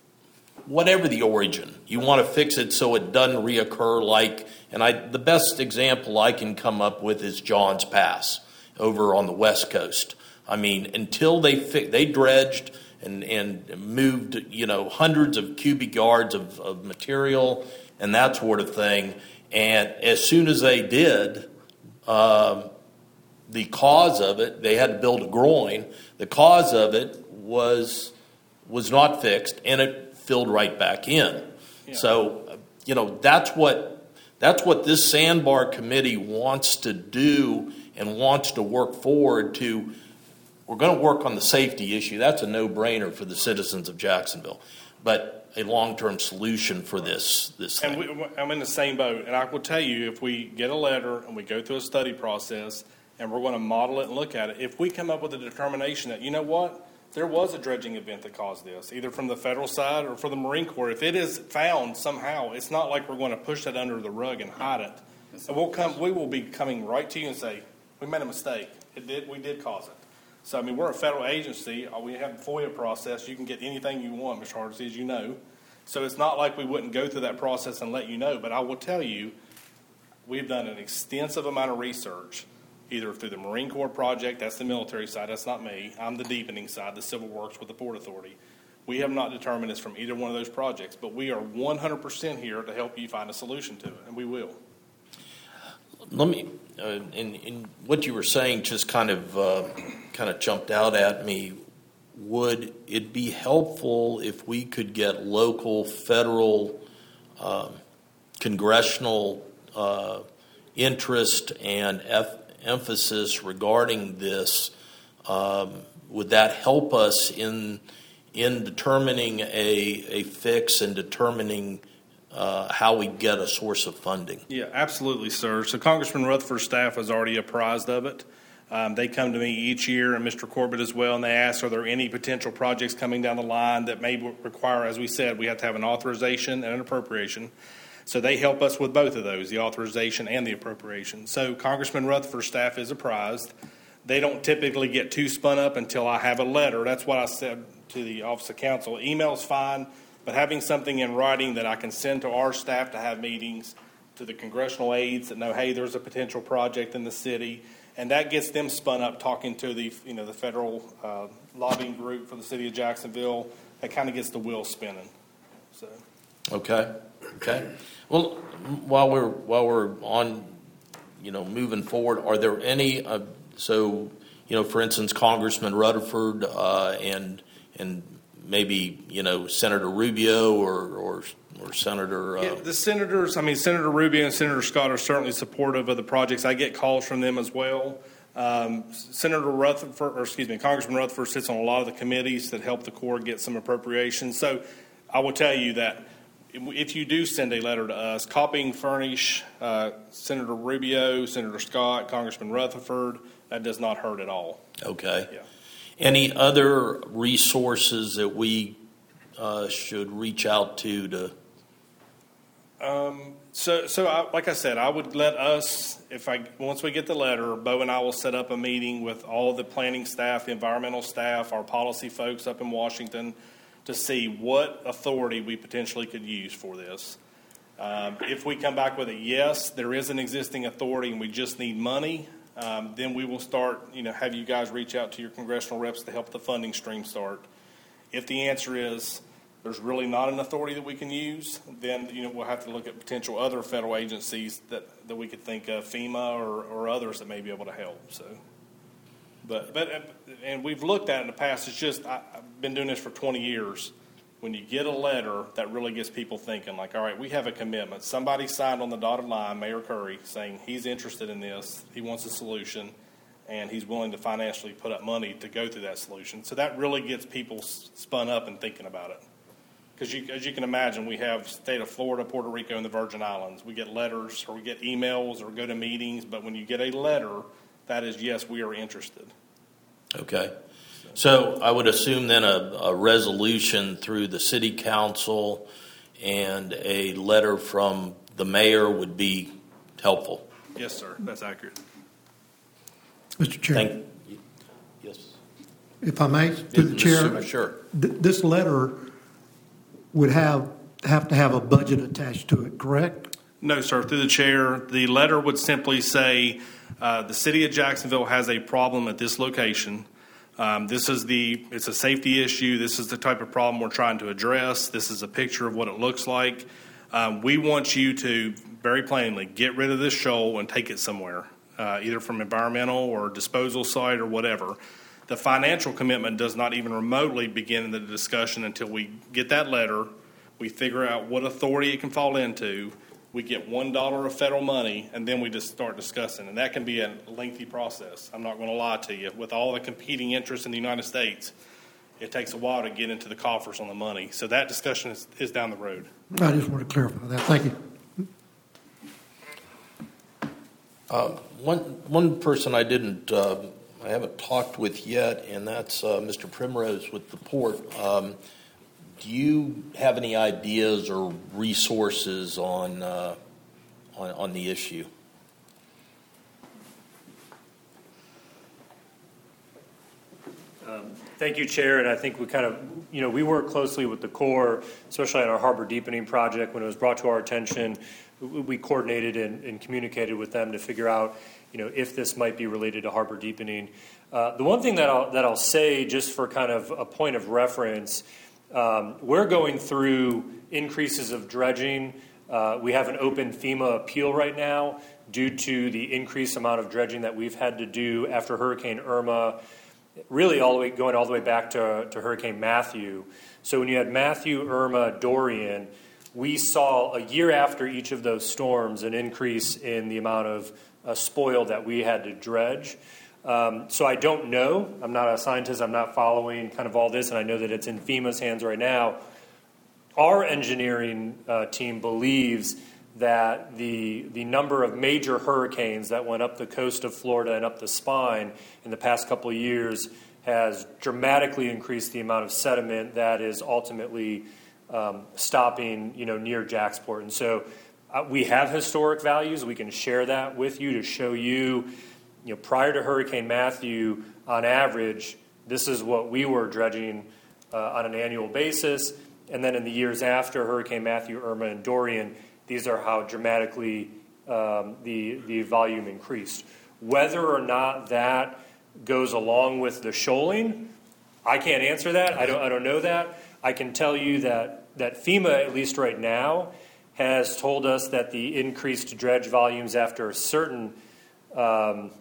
whatever the origin. You want to fix it so it doesn't reoccur. Like, and I the best example I can come up with is John's Pass. over on the West Coast. I mean, until they fi- they dredged and, and moved, you know, hundreds of cubic yards of, of material and that sort of thing. And as soon as they did, um, the cause of it, they had to build a groin. The cause of it was was not fixed, and it filled right back in. Yeah. So, you know, that's what that's what this sandbar committee wants to do and wants to work forward to. We're going to work on the safety issue. That's a no-brainer for the citizens of Jacksonville. But a long-term solution for this this thing. And we, I'm in the same boat. And I will tell you, if we get a letter and we go through a study process and we're going to model it and look at it, if we come up with a determination that, you know what, there was a dredging event that caused this, either from the federal side or for the Marine Corps, if it is found somehow, it's not like we're going to push that under the rug and hide it. And we'll come, we will be coming right to you and say, we made a mistake. It did, we did cause it. So, I mean, we're a federal agency. We have a FOIA process. You can get anything you want, Mister Hardesty, as you know. So it's not like we wouldn't go through that process and let you know. But I will tell you, we've done an extensive amount of research, either through the Marine Corps project, that's the military side, that's not me. I'm the deepening side, the civil works with the Port Authority. We have not determined it's from either one of those projects, but we are one hundred percent here to help you find a solution to it, and we will. Let me, uh, in, in what you were saying just kind of uh, kind of jumped out at me. Would it be helpful if we could get local, federal, uh, congressional uh, interest and F- emphasis regarding this? Um, would that help us in in determining a, a fix and determining Uh, how we get a source of funding? Yeah, absolutely, sir. So Congressman Rutherford's staff is already apprised of it. Um, they come to me each year, and Mister Corbett as well, and they ask, are there any potential projects coming down the line that may require, as we said, we have to have an authorization and an appropriation. So they help us with both of those, the authorization and the appropriation. So Congressman Rutherford's staff is apprised. They don't typically get too spun up until I have a letter. That's what I said to the Office of Counsel. Email's fine. But having something in writing that I can send to our staff to have meetings, to the congressional aides that know, hey, there's a potential project in the city, and that gets them spun up talking to the, you know, the federal uh, lobbying group for the city of Jacksonville. That kind of gets the wheel spinning. So. Okay. Okay. Well, while we're while we're on, you know, moving forward, are there any? Uh, so, you know, for instance, Congressman Rutherford uh, and and. Maybe, you know, Senator Rubio or or, or Senator... Uh... Yeah, the senators, I mean, Senator Rubio and Senator Scott are certainly supportive of the projects. I get calls from them as well. Um, Senator Rutherford, or excuse me, Congressman Rutherford sits on a lot of the committees that help the Corps get some appropriations. So I will tell you that if you do send a letter to us, copying furnish uh, Senator Rubio, Senator Scott, Congressman Rutherford, that does not hurt at all. Okay. Yeah. Any other resources that we uh, should reach out to to? Um, so, so I, like I said, I would let us, if I once we get the letter, Bo and I will set up a meeting with all the planning staff, the environmental staff, our policy folks up in Washington, to see what authority we potentially could use for this. Um, if we come back with a yes, there is an existing authority, and we just need money. Um, then we will start, you know, have you guys reach out to your congressional reps to help the funding stream start. If the answer is there's really not an authority that we can use, then, you know, we'll have to look at potential other federal agencies that, that we could think of, FEMA or, or others that may be able to help. So, but, but, and we've looked at it in the past. It's just, I, I've been doing this for twenty years. When you get a letter, that really gets people thinking, like, all right, we have a commitment. Somebody signed on the dotted line, Mayor Curry, saying he's interested in this, he wants a solution, and he's willing to financially put up money to go through that solution. So that really gets people spun up and thinking about it. Because you, as you can imagine, we have state of Florida, Puerto Rico, and the Virgin Islands. We get letters or we get emails or go to meetings, but when you get a letter, that is, yes, we are interested. Okay. So I would assume then a, a resolution through the city council and a letter from the mayor would be helpful. Yes, sir. That's accurate. Mister Chair. Thank, yes. If I may, through the chair. Sure. Th- this letter would have have to have a budget attached to it, correct? No, sir. Through the chair, the letter would simply say, Uh, the city of Jacksonville has a problem at this location. Um, this is the, it's a safety issue. This is the type of problem we're trying to address. This is a picture of what it looks like. Um, we want you to very plainly get rid of this shoal and take it somewhere, uh, either from environmental or disposal site or whatever. The financial commitment does not even remotely begin in the discussion until we get that letter, we figure out what authority it can fall into, we get one dollar of federal money, and then we just start discussing. And that can be a lengthy process. I'm not going to lie to you. With all the competing interests in the United States, it takes a while to get into the coffers on the money. So that discussion is, is down the road. I just want to clarify that. Thank you. Uh, one one person I didn't, uh, I haven't talked with yet, and that's uh, Mister Primrose with the port. Um, do you have any ideas or resources on uh, on, on the issue? Um, thank you, Chair. And I think we kind of, you know, we work closely with the Corps, especially on our harbor deepening project. When it was brought to our attention, we coordinated and, and communicated with them to figure out, you know, if this might be related to harbor deepening. Uh, the one thing that I'll, that I'll say, just for kind of a point of reference, um, we're going through increases of dredging. Uh, we have an open FEMA appeal right now due to the increased amount of dredging that we've had to do after Hurricane Irma, really all the way going all the way back to, to Hurricane Matthew. So when you had Matthew, Irma, Dorian, we saw a year after each of those storms an increase in the amount of uh, spoil that we had to dredge. Um, so I don't know. I'm not a scientist. I'm not following kind of all this, and I know that it's in FEMA's hands right now. Our engineering uh, team believes that the the number of major hurricanes that went up the coast of Florida and up the spine in the past couple of years has dramatically increased the amount of sediment that is ultimately um, stopping, you know, near Jacksport. And so uh, we have historic values. We can share that with you to show you, you know, prior to Hurricane Matthew, on average, this is what we were dredging uh, on an annual basis. And then in the years after Hurricane Matthew, Irma, and Dorian, these are how dramatically um, the, the volume increased. Whether or not that goes along with the shoaling, I can't answer that. I don't, I don't know that. I can tell you that, that FEMA, at least right now, has told us that the increased dredge volumes after a certain um,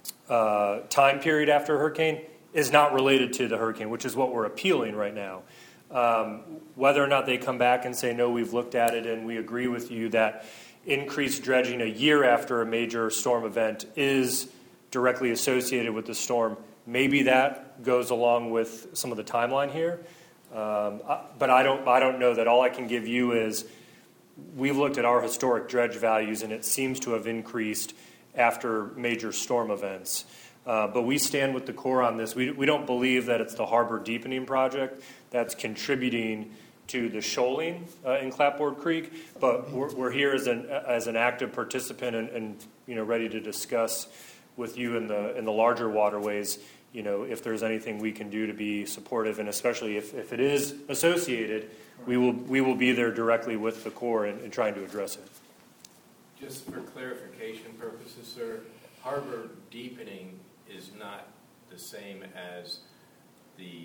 uh, time period after a hurricane is not related to the hurricane, which is what we're appealing right now. Um, whether or not they come back and say, no, we've looked at it and we agree with you that increased dredging a year after a major storm event is directly associated with the storm, maybe that goes along with some of the timeline here. Um, but I don't, I don't know that. All I can give you is we've looked at our historic dredge values and it seems to have increased after major storm events. Uh, but we stand with the Corps on this. We, we don't believe that it's the harbor deepening project that's contributing to the shoaling uh, in Clapboard Creek, but we're, we're here as an as an active participant and, and you know ready to discuss with you in the in the larger waterways. You know, if there's anything we can do to be supportive, and especially if, if it is associated, we will we will be there directly with the Corps and, and trying to address it. Just for clarification purposes, sir, harbor deepening is not the same as the,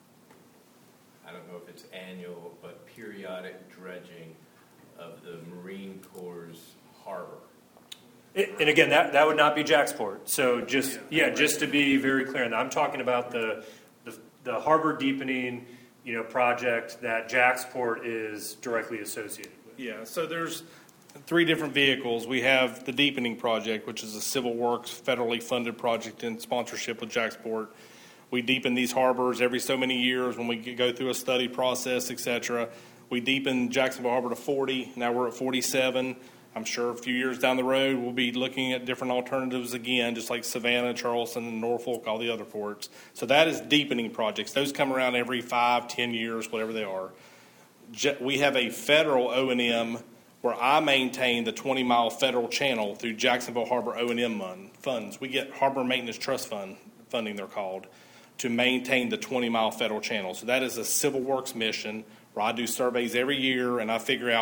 I don't know if it's annual, but periodic dredging of the Marine Corps' harbor. It, and again, that, that would not be Jacksport. So just yeah, yeah just to be very clear, and I'm talking about the, the the harbor deepening, you know, project that Jacksport is directly associated with. Yeah. So there's three different vehicles. We have the deepening project, which is a Civil Works federally funded project in sponsorship with Jacksport. We deepen these harbors every so many years when we go through a study process, et cetera. We deepen Jacksonville Harbor to forty. Now we're at forty-seven. I'm sure a few years down the road we'll be looking at different alternatives again, just like Savannah, Charleston, Norfolk, all the other ports. So that is deepening projects. Those come around every five, ten years, whatever they are. We have a federal O and M where I maintain the twenty-mile federal channel through Jacksonville Harbor O and M funds. We get Harbor Maintenance Trust Fund funding, they're called, to maintain the twenty-mile federal channel. So that is a Civil Works mission where I do surveys every year and I figure out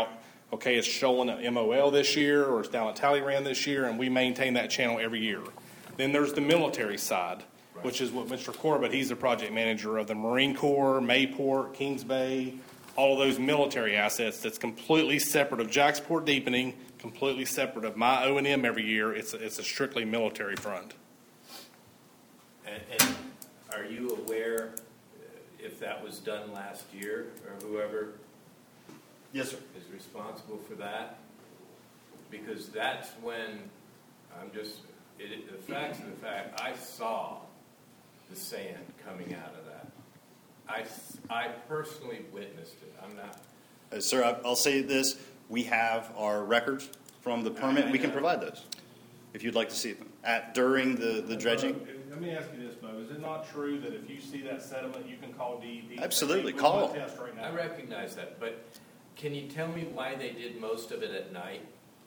okay, it's Shoalin at M O L this year, or it's down at Talleyrand this year, and we maintain that channel every year. Then there's the military side, which is what Mister Corbett, he's the project manager of the Marine Corps, Mayport, Kings Bay, all of those military assets that's completely separate of Jacksport deepening, completely separate of my O and M every year. It's a, it's a strictly military fund. And, and are you aware if that was done last year, or whoever Yes, sir. is responsible for that? Because that's when, I'm just, it, it, the facts of the fact, I saw the sand coming out of that. I, I personally witnessed it. I'm not. Uh, sir, I- I'll say this. We have our records from the permit. We can provide those if you'd like to see them. At, during the, the dredging. Bo, let me ask you this, Bo. Is it not true that if you see that sediment, you can call D E P? Absolutely. We Call want them. to test right now. I recognize that, but can you tell me why they did most of it at night?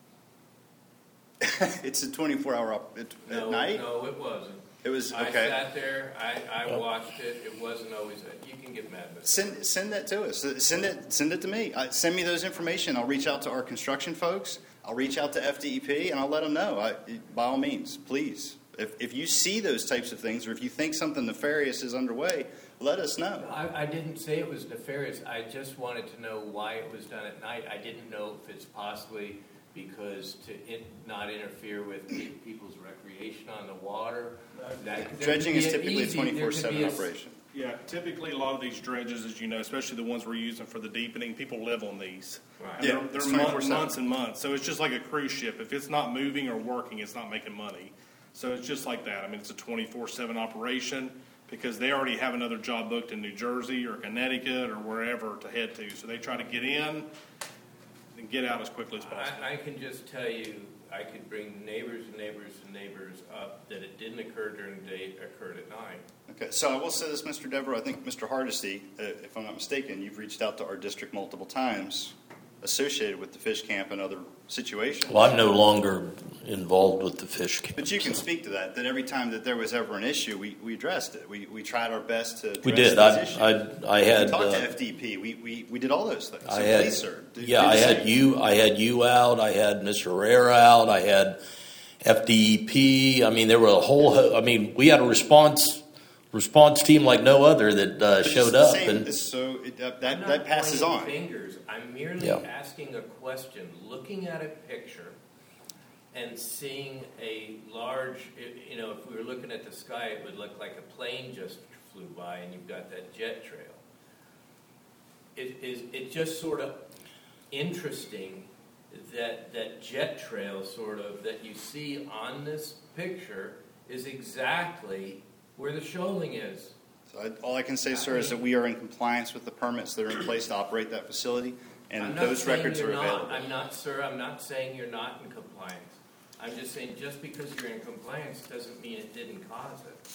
It's a twenty-four hour op- at, No, at night. no, it wasn't. It was I okay. sat there, I, I watched it, it wasn't always, a, you can get mad with it. Send send that to us. Send it send it to me. Uh, send me those information. I'll reach out to our construction folks. I'll reach out to F D E P and I'll let them know. I, by all means, please. If if you see those types of things, or if you think something nefarious is underway, let us know. I, I didn't say it was nefarious, I just wanted to know why it was done at night. I didn't know if it's possibly because to in, not interfere with pe- people's recreation on the water. That, Dredging is typically easy, a twenty-four seven operation. Yeah, typically a lot of these dredges, as you know, especially the ones we're using for the deepening, people live on these. Right. And Yeah, they're, it's they're months, twenty-four seven. months and months. So it's just like a cruise ship. If it's not moving or working, it's not making money. So it's just like that. I mean, it's a twenty-four seven operation because they already have another job booked in New Jersey or Connecticut or wherever to head to. So they try to get in and get out as quickly as possible. I, I can just tell you, I could bring neighbors and neighbors and neighbors up that it didn't occur during the day, it occurred at night. Okay, so I will say this, Mister Devereaux. I think Mister Hardesty, uh, if I'm not mistaken, you've reached out to our district multiple times associated with the fish camp and other situations. Well, I'm no longer involved with the fish camp. But you can speak to that, that every time that there was ever an issue, we, we addressed it. We, we tried our best to address We did. these I, issues. I, I had. We talked uh, to F D P. We, we, we did all those things. So I had, please, sir. do- yeah, do the I had same. you. I had you out. I had Mister Herrera out. I had F D E P. I mean, there were a whole. ho- I mean, we had a response response team like no other that uh, But it's showed the up. same- And so it, uh, I'm that, not that passes pointing on. fingers. I'm merely Yeah. asking a question, looking at a picture and seeing a large, you know, if we were looking at the sky, it would look like a plane just flew by and you've got that jet trail. It is, it's just sort of interesting that that jet trail sort of that you see on this picture is exactly where the shoaling is. So I, all I can say, sir, is that we are in compliance with the permits that are in place to operate that facility, I'm and not those saying records you're are not. available. I'm not, sir, I'm not saying you're not in compliance. I'm just saying just because you're in compliance doesn't mean it didn't cause it.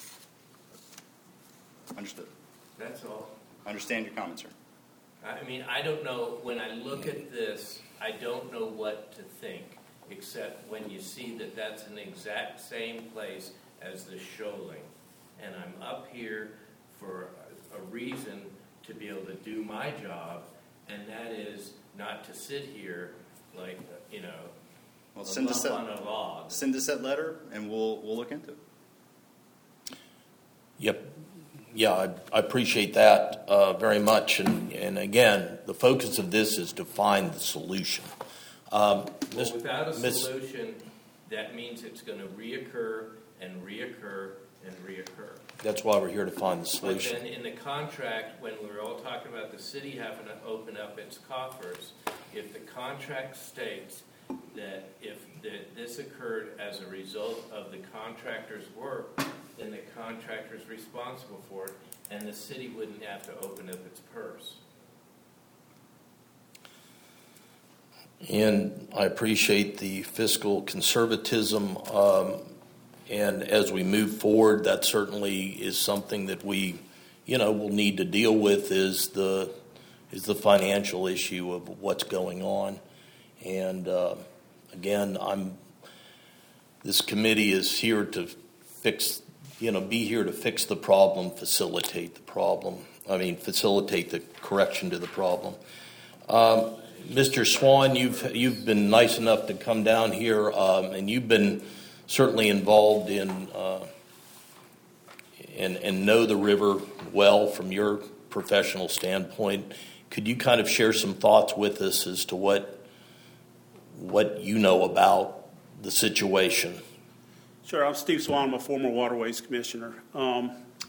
Understood. That's all. I understand your comment, sir. I mean, I don't know, when I look at this, I don't know what to think, except when you see that that's an exact same place as the shoaling. And I'm up here for a, a reason to be able to do my job, and that is not to sit here like, you know, Well, a send us lump that. on a log. Send us that letter, and we'll we'll look into it. Yep. Yeah, I, I appreciate that uh, very much. And, and again, the focus of this is to find the solution. Um, Well, Miss- without a Miss- solution, that means it's going to reoccur and reoccur and reoccur. That's why we're here to find the But solution. then in the contract, when we were all talking about the city having to open up its coffers, if the contract states that if the, this occurred as a result of the contractor's work, then the contractor's responsible for it, and the city wouldn't have to open up its purse. And I appreciate the fiscal conservatism. Um, and as we move forward, that certainly is something that we, you know, will need to deal with is the is the financial issue of what's going on. And uh, again, I'm. This committee is here to fix, you know, be here to fix the problem, facilitate the problem. I mean, facilitate the correction to the problem. Um, Mister Swan, you've you've been nice enough to come down here, um, and you've been certainly involved in uh, and and know the river well from your professional standpoint. Could you kind of share some thoughts with us as to what what you know about the situation? Sure. I'm Steve Swan. I'm a former Waterways Commissioner. Um,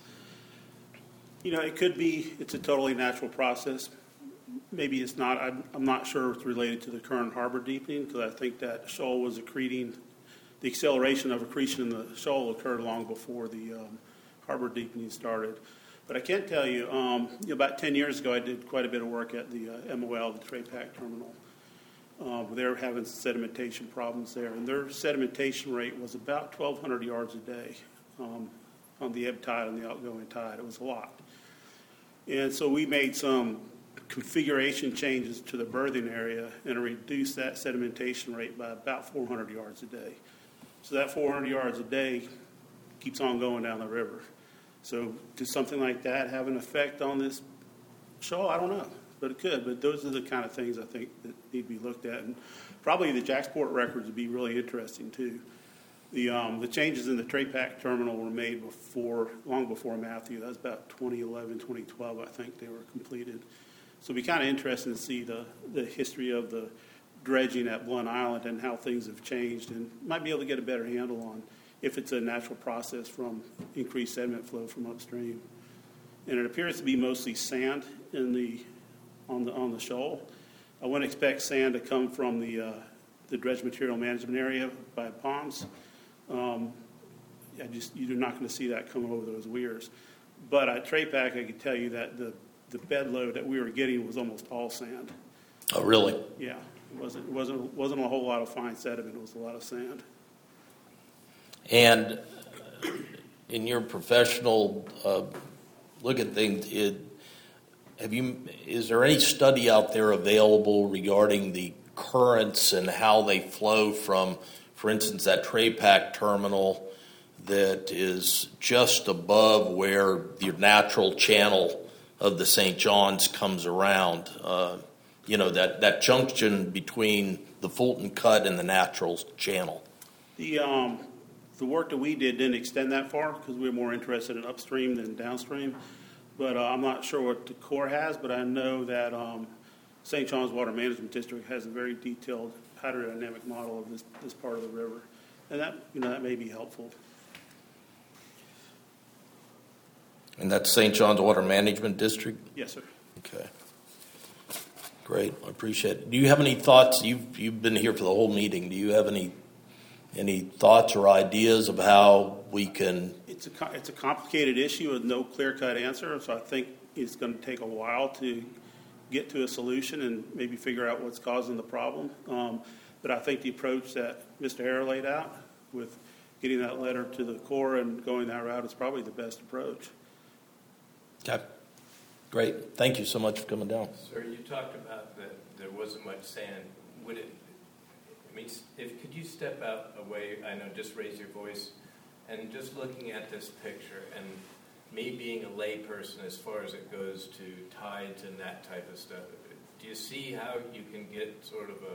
you know, it could be it's a totally natural process. Maybe it's not. I'm, I'm not sure it's related to the current harbor deepening, because I think that shoal was accreting. The acceleration of accretion in the shoal occurred long before the um, harbor deepening started. But I can tell you, um, you know, about ten years ago, I did quite a bit of work at the uh, M O L, the Trade Pack Terminal. Uh, they were having sedimentation problems there, and their sedimentation rate was about twelve hundred yards a day um, on the ebb tide and the outgoing tide. It was a lot. And so we made some configuration changes to the berthing area and reduced that sedimentation rate by about four hundred yards a day. So that four hundred yards a day keeps on going down the river. So does something like that have an effect on this shoal? I don't know, but it could. But those are the kind of things I think that need to be looked at. And probably the Jacksport records would be really interesting too. The um, the changes in the Trade Pack terminal were made before, long before Matthew. That was about twenty eleven, twenty twelve, I think they were completed. So it'd be kind of interesting to see the, the history of the dredging at Blunt Island and how things have changed, and might be able to get a better handle on if it's a natural process from increased sediment flow from upstream. And it appears to be mostly sand in the on the on the shoal. I wouldn't expect sand to come from the uh, the dredge material management area by ponds. Um, I just you're not going to see that come over those weirs. But at Trade Pack, I can tell you that the the bed load that we were getting was almost all sand. Oh, really? Yeah, it wasn't wasn't wasn't a whole lot of fine sediment. It was a lot of sand. And in your professional uh, look at things, it, have you? Is there any study out there available regarding the currents and how they flow from, for instance, that Trade Pack terminal that is just above where your natural channel of the Saint John's comes around? Uh, you know, that, that junction between the Fulton Cut and the natural channel. The um, the work that we did didn't extend that far because we were more interested in upstream than downstream. But uh, I'm not sure what the Corps has, but I know that um, Saint John's Water Management District has a very detailed hydrodynamic model of this, this part of the river. And that, you know, that may be helpful. And that's Saint John's Water Management District? Yes, sir. Okay. Great. I appreciate it. Do you have any thoughts? You've, you've been here for the whole meeting. Do you have any any thoughts or ideas of how we can? It's a, it's a complicated issue with no clear-cut answer, so I think it's going to take a while to get to a solution and maybe figure out what's causing the problem. Um, but I think the approach that Mister Hare laid out with getting that letter to the Corps and going that route is probably the best approach. Okay. Great. Thank you so much for coming down. Sir, you talked about that there wasn't much sand. Would it, I mean, if could you step out away, I know, just raise your voice, and just looking at this picture, and me being a lay person as far as it goes to tides and that type of stuff, do you see how you can get sort of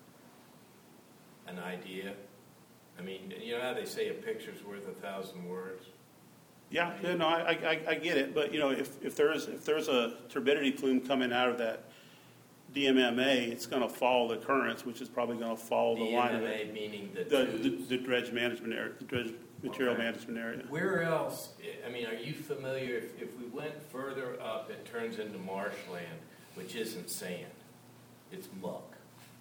a an idea? I mean, you know how they say a picture's worth a thousand words? Yeah, yeah, no, I, I, I get it, but you know, if, if there's if there's a turbidity plume coming out of that D M M A, it's going to follow the currents, which is probably going to follow the line of it. D M M A meaning the the, tubes? the, the dredge management area, the dredge material Okay. management area. Where else? I mean, are you familiar? If, if we went further up, it turns into marshland, which isn't sand; it's muck.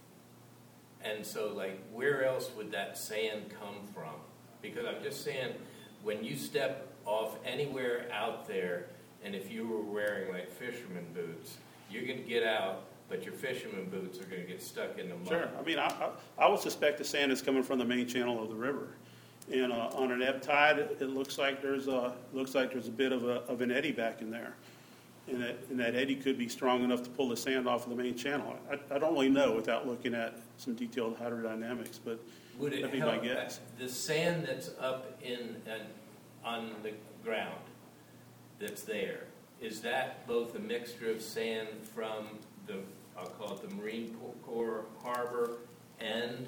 And so, like, where else would that sand come from? Because I'm just saying, when you step off anywhere out there, and if you were wearing like fisherman boots, you're going to get out, but your fisherman boots are going to get stuck in the mud. Sure. I mean, I, I, I would suspect the sand is coming from the main channel of the river, and uh, on an ebb tide, it looks like there's a looks like there's a bit of a of an eddy back in there, and that and that eddy could be strong enough to pull the sand off of the main channel. I, I don't really know without looking at some detailed hydrodynamics, but Would it that'd be help? my guess. The sand that's up in and on the ground that's there, is that both a mixture of sand from the I'll call it the Marine Corps Harbor and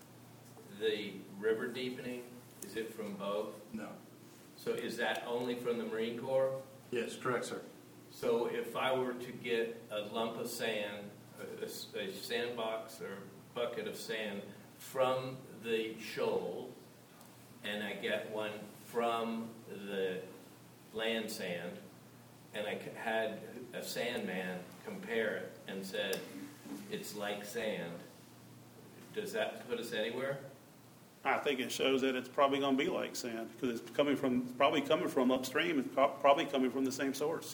the river deepening? Is it from both? No. So is that only from the Marine Corps? Yes, correct, sir. So if I were to get a lump of sand, a, a, a sandbox or bucket of sand from the shoal, and I get one from the land sand, and I c- had a sandman compare it and said, it's like sand, does that put us anywhere? I think it shows that it's probably going to be like sand because it's coming from, probably coming from upstream and pro- probably coming from the same source.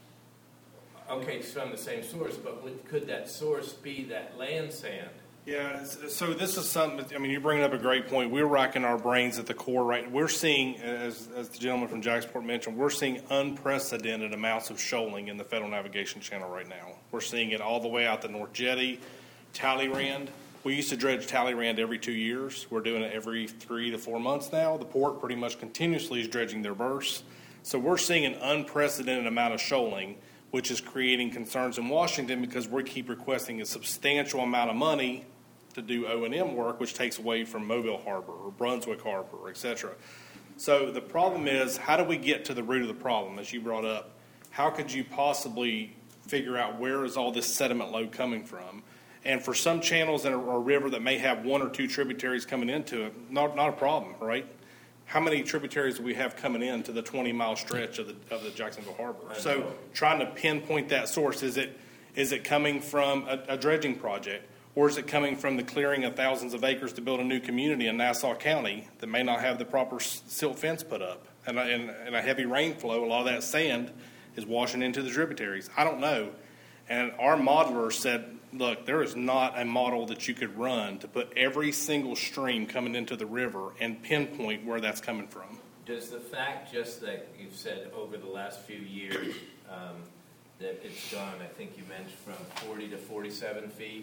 Okay, it's from the same source, but would, could that source be that land sand? Yeah, so this is something, I mean, you're bringing up a great point. We're racking our brains at the core, right? We're seeing, as, as the gentleman from Jacksport mentioned, we're seeing unprecedented amounts of shoaling in the Federal Navigation Channel right now. We're seeing it all the way out the North Jetty, Talleyrand. We used to dredge Talleyrand every two years. We're doing it every three to four months now. The port pretty much continuously is dredging their berths. So we're seeing an unprecedented amount of shoaling, which is creating concerns in Washington because we keep requesting a substantial amount of money to do O and M work, which takes away from Mobile Harbor or Brunswick Harbor, et cetera. So the problem is, how do we get to the root of the problem, as you brought up? How could you possibly figure out where is all this sediment load coming from? And for some channels in a, a river that may have one or two tributaries coming into it, not, not a problem, right? How many tributaries do we have coming into the twenty-mile stretch of the of the Jacksonville Harbor? So trying to pinpoint that source, is it is it coming from a, a dredging project, or is it coming from the clearing of thousands of acres to build a new community in Nassau County that may not have the proper silt fence put up? And in and a heavy rainflow, a lot of that sand is washing into the tributaries. I don't know. And our modeler said, look, there is not a model that you could run to put every single stream coming into the river and pinpoint where that's coming from. Does the fact just that you've said over the last few years um, that it's gone, I think you mentioned from forty to forty-seven feet,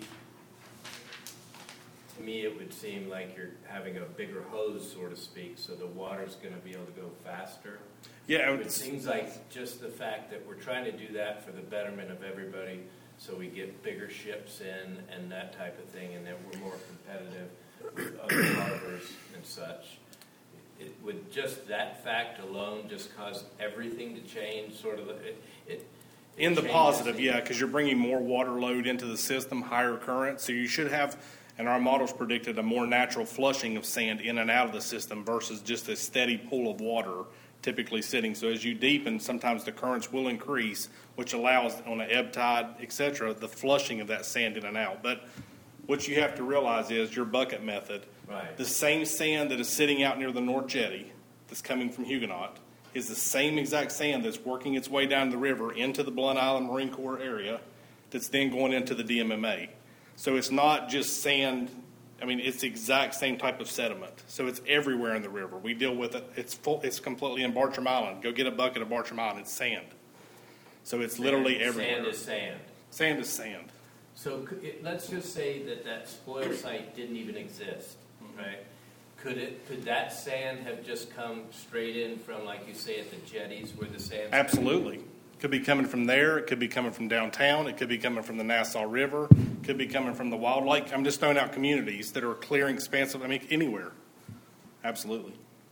to me it would seem like you're having a bigger hose, so to speak, so the water's going to be able to go faster. Yeah, it seems like just the fact that we're trying to do that for the betterment of everybody, so we get bigger ships in and that type of thing, and that we're more competitive with other harbors and such. It would just that fact alone just cause everything to change, sort of. It, it, In the positive, yeah, because you're bringing more water load into the system, higher current, so you should have, and our models predicted, a more natural flushing of sand in and out of the system versus just a steady pool of water typically sitting. So as you deepen, sometimes the currents will increase, which allows on an ebb tide, et cetera, the flushing of that sand in and out. But what you have to realize is your bucket method, right. The same sand that is sitting out near the North Jetty that's coming from Huguenot is the same exact sand that's working its way down the river into the Blunt Island Marine Corps area that's then going into the D M M A. So it's not just sand. I mean, it's the exact same type of sediment. So it's everywhere in the river. We deal with it. It's full. It's completely in Bartram Island. Go get a bucket of Bartram Island. It's sand. So it's sand, literally everywhere. Sand is sand. Sand is sand. So could it, let's just say that that spoil site didn't even exist, right? Could it? Could that sand have just come straight in from, like you say, at the jetties where the sand? Absolutely. Could be coming from there. It could be coming from downtown. It could be coming from the Nassau River. It could be coming from the Wild Lake. I'm just throwing out communities that are clearing expansive. I mean, anywhere. Absolutely.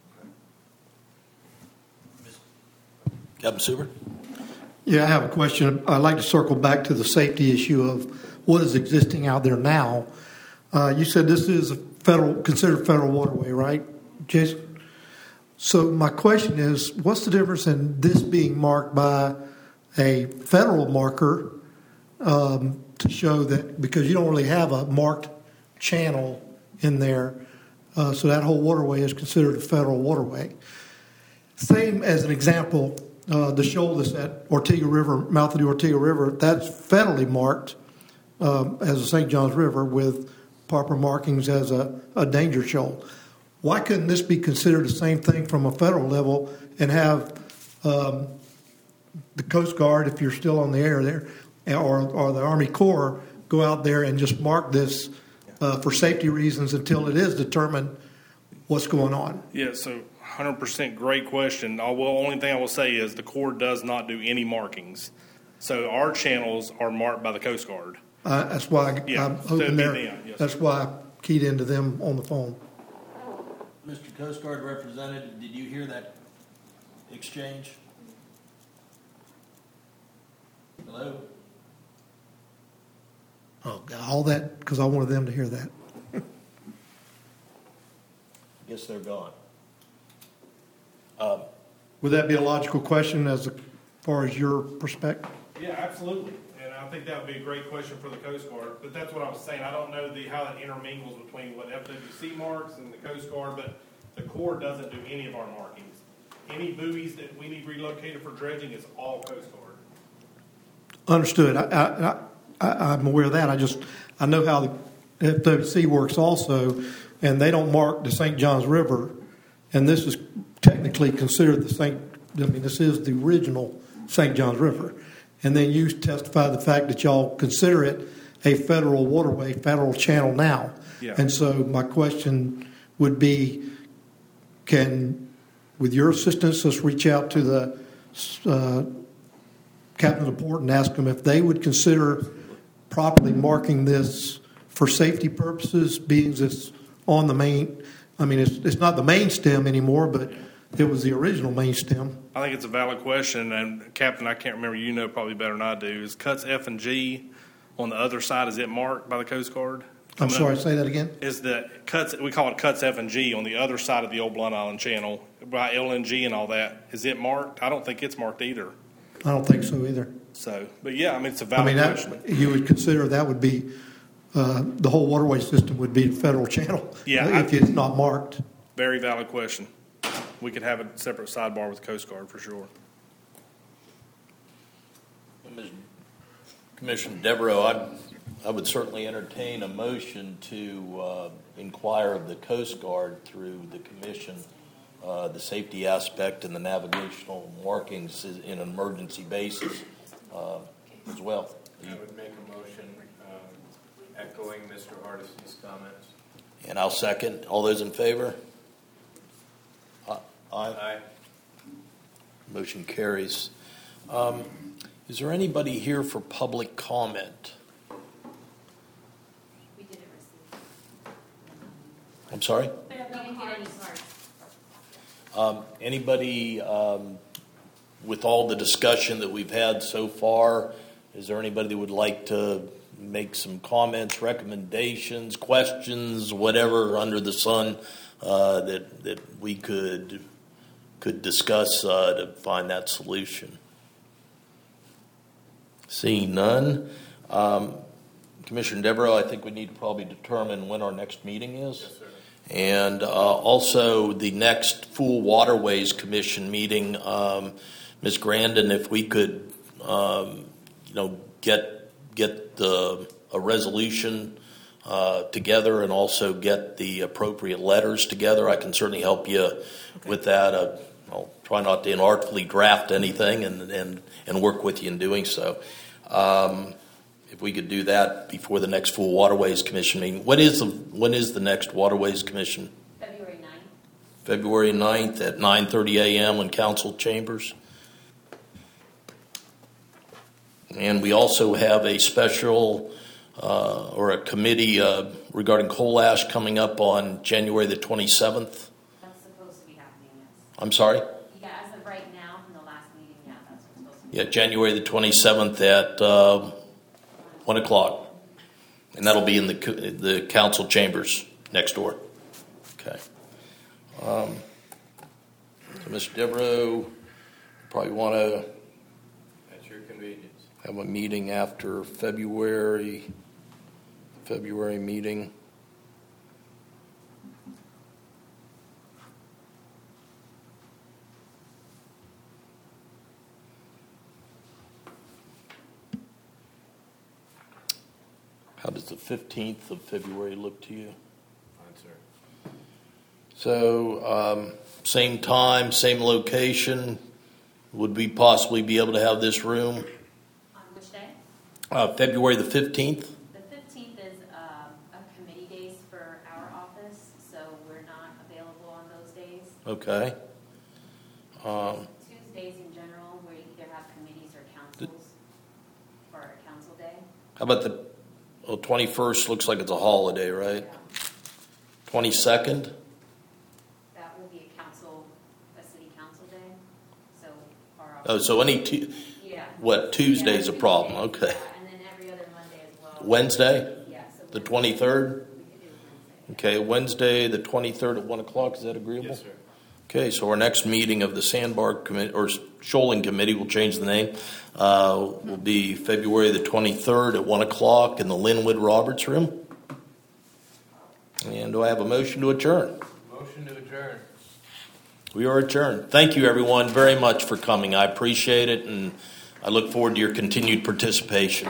Captain Suber? Yeah, I have a question. I'd like to circle back to the safety issue of what is existing out there now. Uh, you said this is a federal, considered federal waterway, right, Jason? So my question is, what's the difference in this being marked by a federal marker um, to show that, because you don't really have a marked channel in there, uh, so that whole waterway is considered a federal waterway. Same as an example, uh, the shoal that's at Ortega River, mouth of the Ortega River, that's federally marked um, as a Saint Johns River with proper markings as a, a danger shoal. Why couldn't this be considered the same thing from a federal level and have um, the Coast Guard, if you're still on the air there, or, or the Army Corps, go out there and just mark this uh, for safety reasons until it is determined what's going on? Yeah, so one hundred percent great question. The only thing I will say is the Corps does not do any markings. So our channels are marked by the Coast Guard. Uh, that's why I- Yeah, I'm so hoping it'd be they're, them, yes, that's sir. why I keyed into them on the phone. Mister Coast Guard representative, did you hear that exchange? Hello? Oh, all that, because I wanted them to hear that. Guess they're gone. Um, Would that be a logical question as far as your perspective? Yeah, absolutely. And I think that would be a great question for the Coast Guard. But that's what I was saying. I don't know the, how that intermingles between what F W C marks and the Coast Guard, but the Corps doesn't do any of our markings. Any buoys that we need relocated for dredging is all Coast Guard. Understood. I, I, I, I'm aware of that. I just, I know how the F W C works also, and they don't mark the Saint Johns River, and this is technically considered the Saint, I mean, this is the original Saint Johns River. And then you testify the fact that y'all consider it a federal waterway, federal channel now. Yeah. And so my question would be, can, with your assistance, let's reach out to the uh, captain of the port and ask them if they would consider properly marking this for safety purposes, being it's on the main, I mean, it's, it's not the main stem anymore, but it was the original main stem. I think it's a valid question, and Captain, I can't remember, you know probably better than I do, is cuts F and G on the other side, is it marked by the Coast Guard? I'm sorry, say that again? Is the cuts, we call it cuts F and G on the other side of the old Blunt Island Channel, by L N G and all that, is it marked? I don't think it's marked either. I don't think so either. So, but yeah, I mean, it's a I valid mean, question. that, you would consider that would be, uh, the whole waterway system would be a federal channel. Yeah, If I- it's not marked. Very valid question. We could have a separate sidebar with Coast Guard for sure. Miz Commissioner Devereaux, I, I would certainly entertain a motion to uh, inquire of the Coast Guard through the commission, uh, the safety aspect and the navigational markings is- in an emergency basis uh, as well. I would make a motion um, echoing Mister Hardison's comments. And I'll second. All those in favor? Aye. Aye. Motion carries. Um, is there anybody here for public comment? We didn't receive. I'm sorry? We didn't get any cards. Um, anybody, um, with all the discussion that we've had so far, is there anybody that would like to make some comments, recommendations, questions, whatever under the sun uh, that that we could could discuss uh, to find that solution? Seeing none, um, Commissioner Devereaux, I think we need to probably determine when our next meeting is. Yes, sir. And uh, also the next full Waterways Commission meeting, um, Miz Grandin, if we could, um, you know, get get the a resolution uh, together and also get the appropriate letters together, I can certainly help you okay. with that. Uh, I'll try not to inartfully draft anything and and and work with you in doing so. Um, If we could do that before the next full Waterways Commission meeting. What is the, when is the next Waterways Commission? February ninth. February ninth at nine thirty a.m. in council chambers. And we also have a special uh, or a committee uh, regarding coal ash coming up on January the twenty-seventh. That's supposed to be happening, yes. I'm sorry? Yeah, as of right now, from the last meeting, yeah, that's what's supposed to be. Yeah, January the twenty-seventh at uh, one o'clock. And that'll be in the the council chambers next door. Okay. Um, so Mister Devereaux, probably want to At your convenience. have a meeting after February, February meeting. How does the fifteenth of February look to you? Fine, sir. So, um, same time, same location. Would we possibly be able to have this room? On which day? Uh, February the fifteenth? The fifteenth is um, a committee days for our office, so we're not available on those days. Okay. Um, Tuesdays in general, we either have committees or councils for our council day. how about the Well, twenty-first looks like it's a holiday, right? twenty-second? That will be a council, a city council day, so our. Oh, so any, tu- Yeah. what, Tuesday's a Yeah, problem, Tuesday, okay. yeah, and then every other Monday as well. Wednesday, Yeah, so the Wednesday, twenty-third? we could do Wednesday. Okay, Wednesday, the twenty-third at one o'clock, is that agreeable? Yes, sir. Okay, so our next meeting of the Sandbar Committee, or Shoaling Committee, we'll change the name, uh, will be February the twenty-third at one o'clock in the Linwood Roberts Room. And do I have a motion to adjourn? Motion to adjourn. We are adjourned. Thank you, everyone, very much for coming. I appreciate it, and I look forward to your continued participation.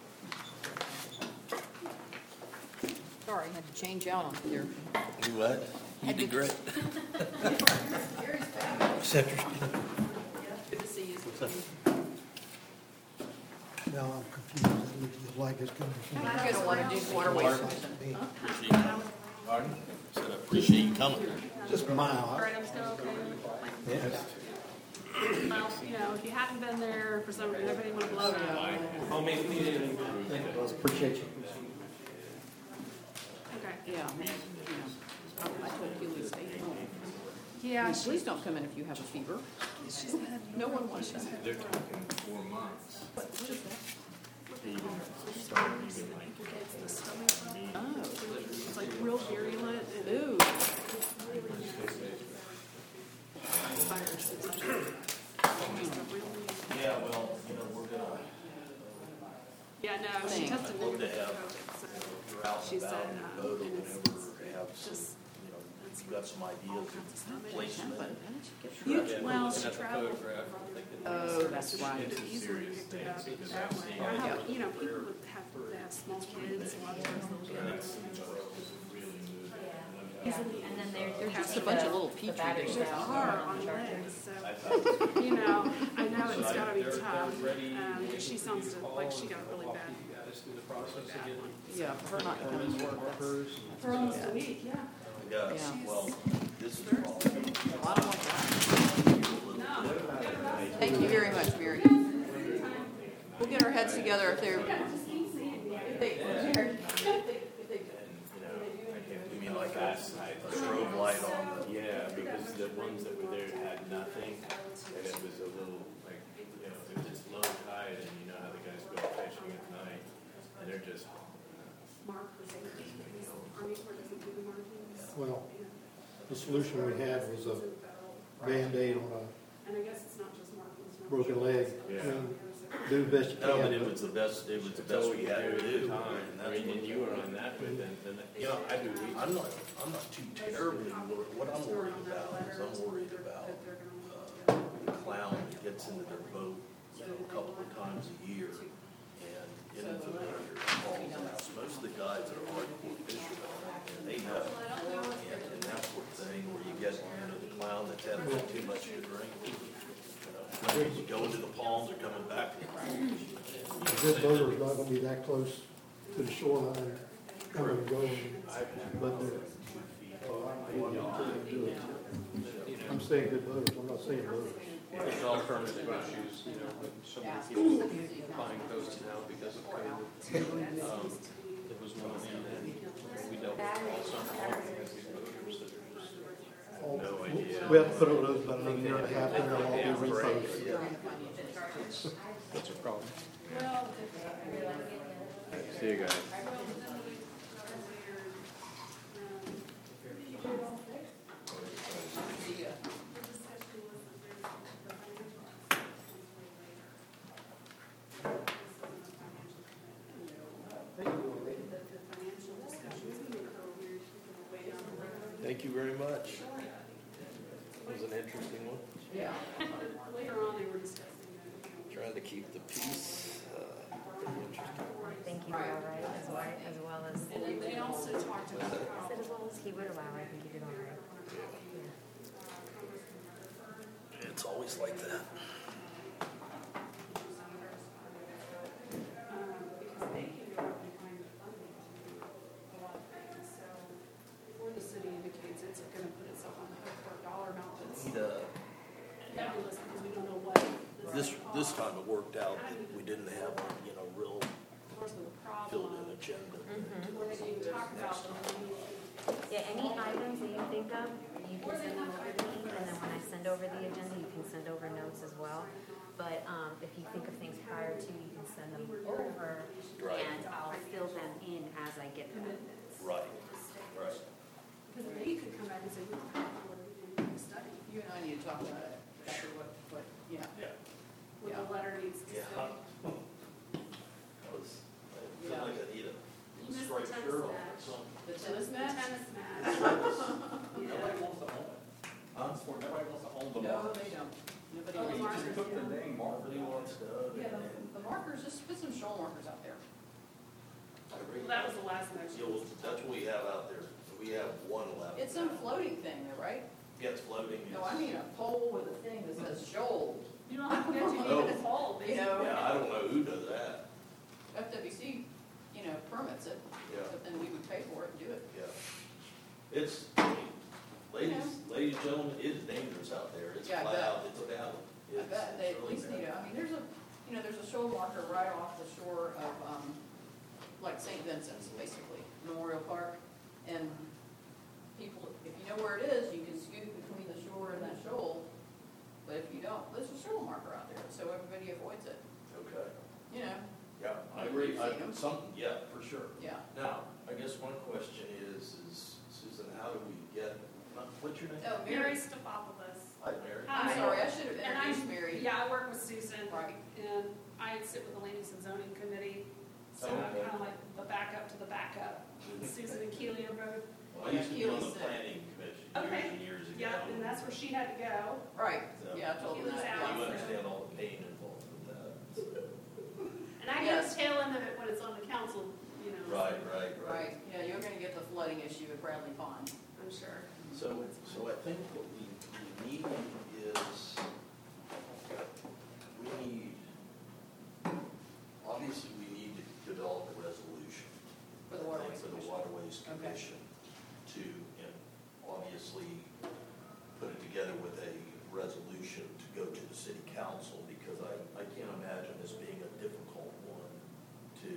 Sorry, I had to change out on there. You what? You did great. Good to see you. Now I'm confused. It looks like it's coming from. You don't want to do waterways commission? Pardon? Said I appreciate you coming. Just mild. All right, I'm still okay. Yes. Well, you know, if you hadn't been there for some reason, everybody would have blown up. Appreciate you. Okay. Yeah. I told you to stay home. Yeah, Please don't come in if you have a fever. she's had. No one wants that. They're talking four months. What is that? The stomach bug. Oh. It's like real virulent and Ooh. virus. It's like- Yeah, well, you know, we're gonna. Yeah, no, she Thing. tested Love to negative have for COVID, You're out so she and said, about on um, the boat or and it's whatever, have some, just, you know, you've got some ideas all of kinds of stomach. placement. You, well, she traveled. Oh, that's right. Could easily picked it up that way. I have, you know, people would have, they have small kids, a lot of times they'll get. Easily, and then they're, They're just a bunch of little petri They dishes. are on legs, so, you know, I know it's gotta be tough. Um, but she sounds to- like she got a really bad, bad one. Yeah, for her not coming to work. that's- For almost a week, yeah. Yeah, Yeah. well, this is probably. I don't want that. Thank you very much, Mary. We'll get our heads together if they're. You mean like a strobe light on the. Yeah, because the ones that were there had nothing, and it was a little, like, you know, it was low tide, and you know how the guys go fishing at night, and they're just. Mark, Army Corps doesn't do the markings. Well, the solution we had was a Band-Aid on And I guess it's not just markings. a broken leg. Yeah. I mean, do the best you No, but it can. was the best, it was the That's best all we you had to do do. at the time. and I that's mean, what- and you were on that with, and, and, you know, I do. I'm not, I'm not too terribly worried, what I'm worried about is I'm worried about, uh, the clown that gets into their boat, you know, a couple of times a year, and inundates falls out. Most of the guys that are hardcore fishermen, and they know, and, and that sort of thing, where you get, you know, the clown that's had a little too much to drink, you know, you go into the palms, they're coming back. A good boater's not gonna be that close to the shoreline, coming and going, but they're. I'm saying good boaters, I'm not saying boaters. There's alternative issues, you know, with some of the people buying boats now because of COVID. Um, There was one of them that we dealt with all summer long, because these boaters that are just No idea. We have to put on those about another year and a half, and they'll all be repoed. That's a problem. See you guys. Thank you very much. It was an interesting one. Yeah. Later on, they were discussing that. Trying to keep the peace. Uh, pretty interesting. I think he did all right, as well, as well as. And then they also talked about how. As well as he would allow, I think he did all right. It's always like that. Because they can go out and find the funding to do a lot of things. So before the city indicates it's gonna put itself on the hook for a dollar amount that's Need a- fabulous because we don't know what. This, this time it worked out that we didn't have, you know, real source of the Fill problem. in agenda. Where they can talk about them. Yeah, any items that you think of, you can send them over to me, and then when I send over the agenda, you can send over notes as well. But, um, if you think of things prior to, you can send them over, Right. and I'll fill them in as I get them. Right, right. Because then you could come back and say, we don't have what we need to study. You and I need to talk about it, exactly what, what, yeah. Yeah. What the letter needs to Yeah. say. I was, I feel Yeah. like I need a You missed the striped tennis shirt on or match. something. The tennis The match? tennis match. Nobody Yeah. wants to own it. Huh? Nobody wants to own the No, mark. they don't. Nobody Oh, the You wants just markers, took the yeah. dang mark. Nobody wants to. Yeah, the, the markers, just put some shoal markers out there. Well, that was the last Yeah, motion. well, that's what we have out there. We have one left. It's some floating thing there, right? Gets floating. No, I mean a pole with a thing that says shoal. You don't have to get to Oh. even poll, You know, Yeah, I don't know who does that. F W C, you know, permits it, Yeah, but then we would pay for it and do it. yeah. It's, ladies, ladies and gentlemen, it is dangerous out there. It's Yeah, I bet. loud, it's bad. I bet they at least need a, I mean, there's a, you know, there's a shoal marker right off the shore of, um, like Saint Vincent's, basically, Memorial Park. And people, if you know where it is, you can scoot between the shore and that shoal. But if you don't, there's a shoal marker out there, so everybody avoids it, Okay. you know, Yeah, I agree. You've I, seen 'em. something, yeah, for sure. yeah. Now, I guess one question is, is Susan, how do we get, what's your name? Oh, Mary Mary, Stefopoulos. Hi, Mary. I'm Hi. sorry, I should have And I- introduced Mary. Yeah, I work with Susan. Right. And I sit with the Land Use and Zoning Committee. So Oh, I'm okay. kind of like the backup to the backup. Susan and Keely are both. Well, I used to be on the Keely's sick. planning commission years Okay. and years ago. Yeah, and that's where she had to go. Right, So- yeah, I told her Keely's that. out. You yeah. understand all the pain involved with that. so. And I get Yes. the tail end of it when it's on the council, you know. Right, right, right. Right, yeah, you're gonna get the flooding issue at Bradley Pond. I'm sure. So, so I think what we, we need is, we need, obviously, we need to develop a resolution. For the I Waterways think For the Commission. Waterways Okay. Commission to, and obviously, put it together with a resolution to go to the city council, because I, I can't imagine this being a difficult one to,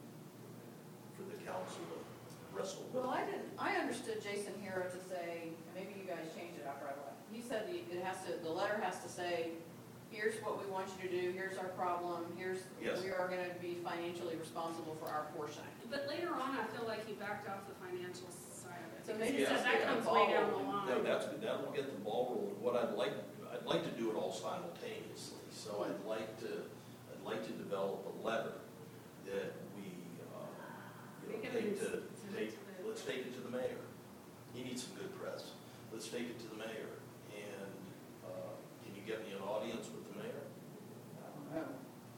for the council to wrestle with. Well, I didn't, I understood Jason Hero to say, and maybe you guys changed it after I left. He said the- it has to, the letter has to say, here's what we want you to do, here's our problem, here's, Yes. we are gonna be financially responsible for our portion. But later on, I feel like he backed off the financial side of it. So Because maybe he said that's that getting comes the way ball down the rolling. line. No, that's, that will get the ball rolling. What I'd like, I'd like to do it all simultaneously. So I'd like to, I'd like to develop a letter that we, uh, you know, We can take to, send it take, to the- let's take it to the mayor. He needs some good press. Let's take it to the mayor. And, uh, can you get me an audience with the mayor? I don't know.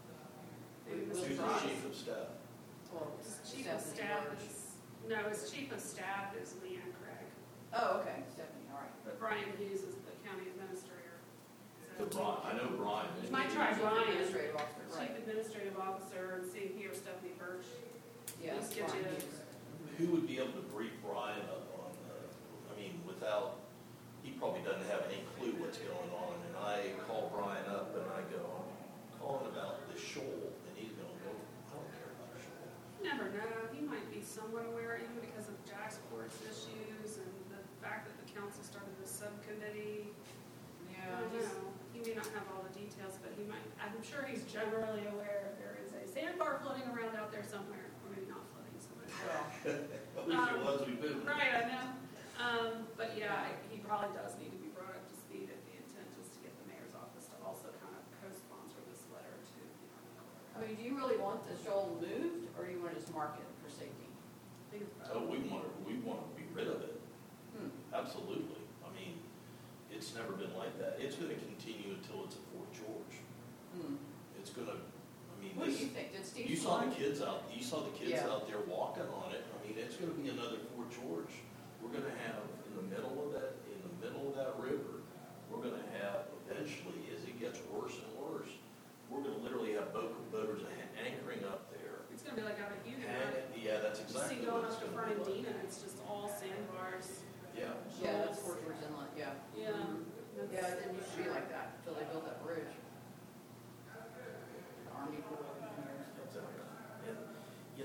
Maybe We'll Who's the try. chief of staff? Well, Chief of Stephanie staff March. is, no, his chief of staff is Leanne Craig. Oh, okay, Stephanie, all right. But Brian Hughes is the county administrator. The So- Brian, I know Brian. You might try Chief Brian, Administrative Officer, chief right. administrative officer, and see here Stephanie Birch. Yeah, Let's get Brian you- Hughes. Who would be able to brief Brian up on, uh, I mean, without, he probably doesn't have any clue what's going on, and I call Brian up and I go, I'm calling about the shoal, and he's gonna go, I don't care about the shoal. You never know, he might be somewhat aware, even because of Jacksport's issues and the fact that the council started this subcommittee. I Yeah, don't he's- know, he may not have all the details, but he might, I'm sure he's generally aware if there is a sandbar floating around out there somewhere, or maybe not floating somewhere. well, At least it Um, was, we moved. Right, I know. Um, but yeah, I- he probably does need to be brought up to speed if the intent is to get the mayor's office to also kind of co-sponsor this letter to, you know. I mean, do you really want the shoal moved, or do you wanna just mark it for safety? I think it's Oh, both. we want to, we want to be rid of it, Hmm. absolutely. I mean, it's never been like that. It's gonna continue until it's a Fort George. Hmm. It's gonna, I mean, What do this. you think? Did Steve? You saw the Swan- kids out, you saw the kids Yeah. out there walking on it. I mean, it's gonna be another Fort George. We're gonna have, in the middle of that, in the middle of that river, we're gonna have eventually, as it gets worse and worse, we're gonna literally have boat, boaters a- anchoring up there. It's gonna be like out of Houston, right? And, yeah, that's You exactly see what going it's up to gonna be like. Fernandina, it's just all sandbars. Yeah. Yeah, that's Fort George Inlet, yeah. Yeah. Mhm. Yeah, it didn't used to be like that until they built that bridge. The Army Corps of Engineers. Exactly. And,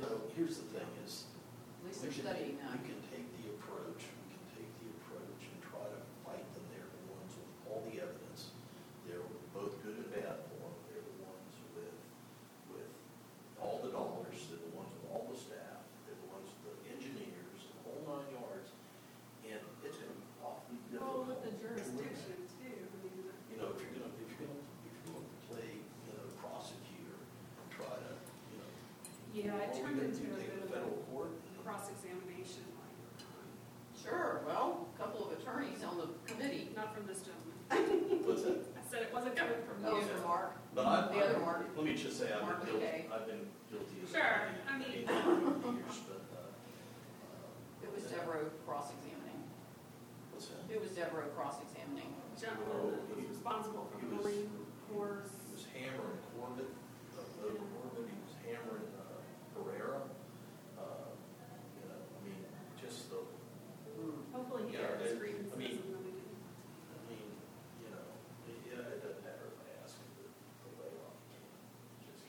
here's the thing is, At least we they're can, studying we that. can take the approach, we can take the approach and try to fight them. They're the ones with all the evidence. They're both good and bad for them. They're the ones with, with all the dollars. They're the ones with all the staff. They're the ones with the engineers, the whole nine yards. And it's going to be awfully difficult. Well, with the to win. jurisdiction too, I mean. You know, if you're gonna, if you're gonna, if you're gonna play, you know, prosecutor and try to, you know. Yeah, what it are we turned gonna into do, a take bit it of to federal a court? cross-examination like, um, Sure, well, a couple of attorneys on the committee. not from this gentleman. What's that? I said it wasn't coming from Oh, you. for Mark. But I, The other Mark. let me just say, I've Mark been guilty, McKay. I've been guilty of. Sure, many- I mean- many years, but, uh, uh, It was Devereaux cross-examining. What's that? It was Devereaux cross-examining. Gentleman that was responsible for He the was- Marine Corps. He was hammering Corbett, uh, Bo Corbett, he was hammering, uh, Herrera. Uh, you know, I mean, just the, Hopefully he Yeah, aired his they- grievances I mean- and then we can. I mean, you know, it, yeah, it doesn't matter if I ask him to, to lay off. Just,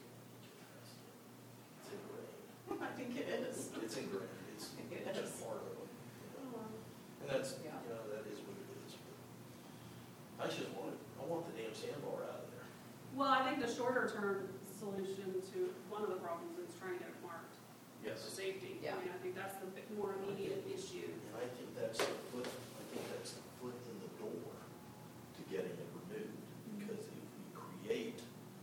it's ingrained. I think it is. It's ingrained. It's, It it's just is. part of it. you know. And that's, you Yeah. know, that is what it is. But I just want, I want the damn sandbar out of there. Well, I think the shorter term solution to one of the problems is trying to get it marked for Yes. safety. Yeah. I mean, I think that's the bit more immediate issue. And I think that's the foot, I think that's the foot in the door to getting it renewed. Because if we create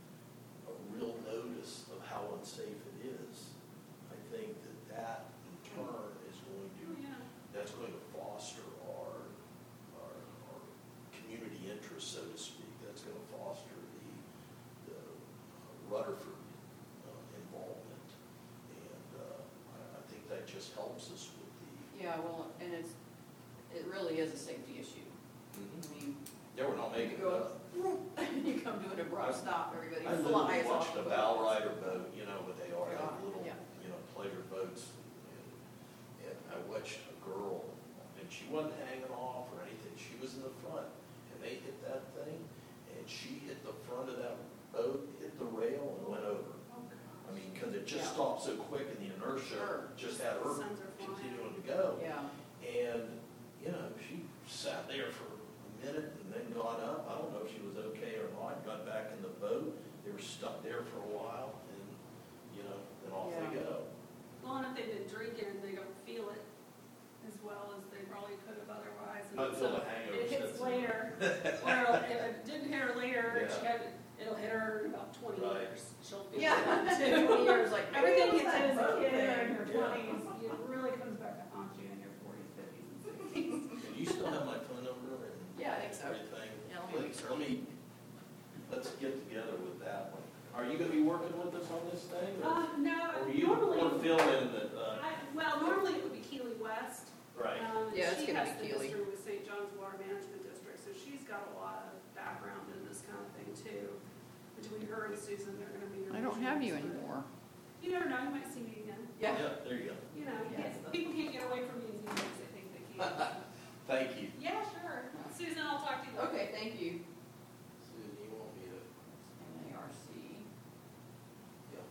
a real notice of how unsafe it is, I think that that in turn is going to, Oh, yeah. that's going to foster our, our, our community interest, so to speak. That's going to foster the, the uh, Rutherford uh, involvement. And uh, I, I think that just helps us with the, Yeah, well, and it's, it really is a safety issue. I mean, yeah, we're not making you it go, up. you come to an abrupt stop, everybody I flies literally off watched the a boat. bow rider boat, you know, but they are, they have Yeah. little, Yeah. you know, pleasure boats. And, and I watched a girl, and she wasn't hanging off or anything, she was in the front, and they hit that thing, and she hit the front of that boat, hit the rail, and went over. I mean, because it just Yeah. stopped so quick, and the inertia Sure. just had her Sons are flying. continuing to go. Yeah, And, you know, she sat there for a minute and then got up. I don't know if she was okay or not, got back in the boat. They were stuck there for a while and, you know, then off they Yeah. go. Well, and if they've been drinking, they don't feel it as well as they probably could have otherwise. And I'd feel so the hangover It hits since- later, or it'll- if it didn't hit her later, Yeah. she had, it'll hit her in about twenty Right. years. She'll feel Yeah. it. twenty years, like, Everything maybe you it was did as that a boat kid or in thing. your Yeah. twenties, it really comes back to haunt you in your forties, fifties, and sixties. And you still have my phone number and Yeah, I think so. everything? Yeah, let me make Let's- sure. Let me, let's get together with that one. Are you gonna be working with us on this thing? Or Uh, no, or you normally, want to fill in that, uh, I, well, normally it would be Keely West. right? Um, Yeah, it's she gonna has be the Keely. history with Saint John's Water Management District, so she's got a lot of background in this kind of thing too. Between her and Susan, they're gonna be your. I don't have you missionaries, anymore. but You never know, you might see me again. Yeah. There you go. You know, you Yes. can't- people can't get away from me as easy as they think they can. Thank you. Yeah, sure. Susan, I'll talk to you later. Okay, thank you. Susan, you want me to, N A R C. yeah.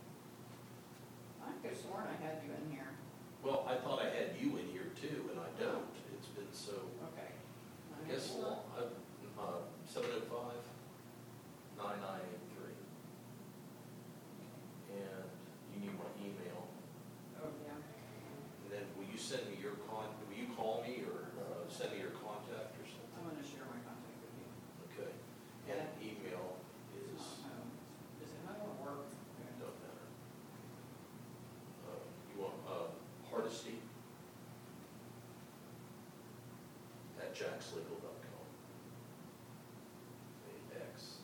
I could have sworn I had you in here. Well, I thought I had you in here too, and I don't. It's been so, Okay. I guess, Well, uh, uh, seven oh five, nine nine eight three. And you need my email. Oh, yeah. And then will you send me your con, will you call me or uh, send me your contact or I'm something? gonna share my contact with you. Okay. And email is, It's not home. Is it home or work? don't matter. Uh, You want, uh, Hardesty at jackslegal dot com. X.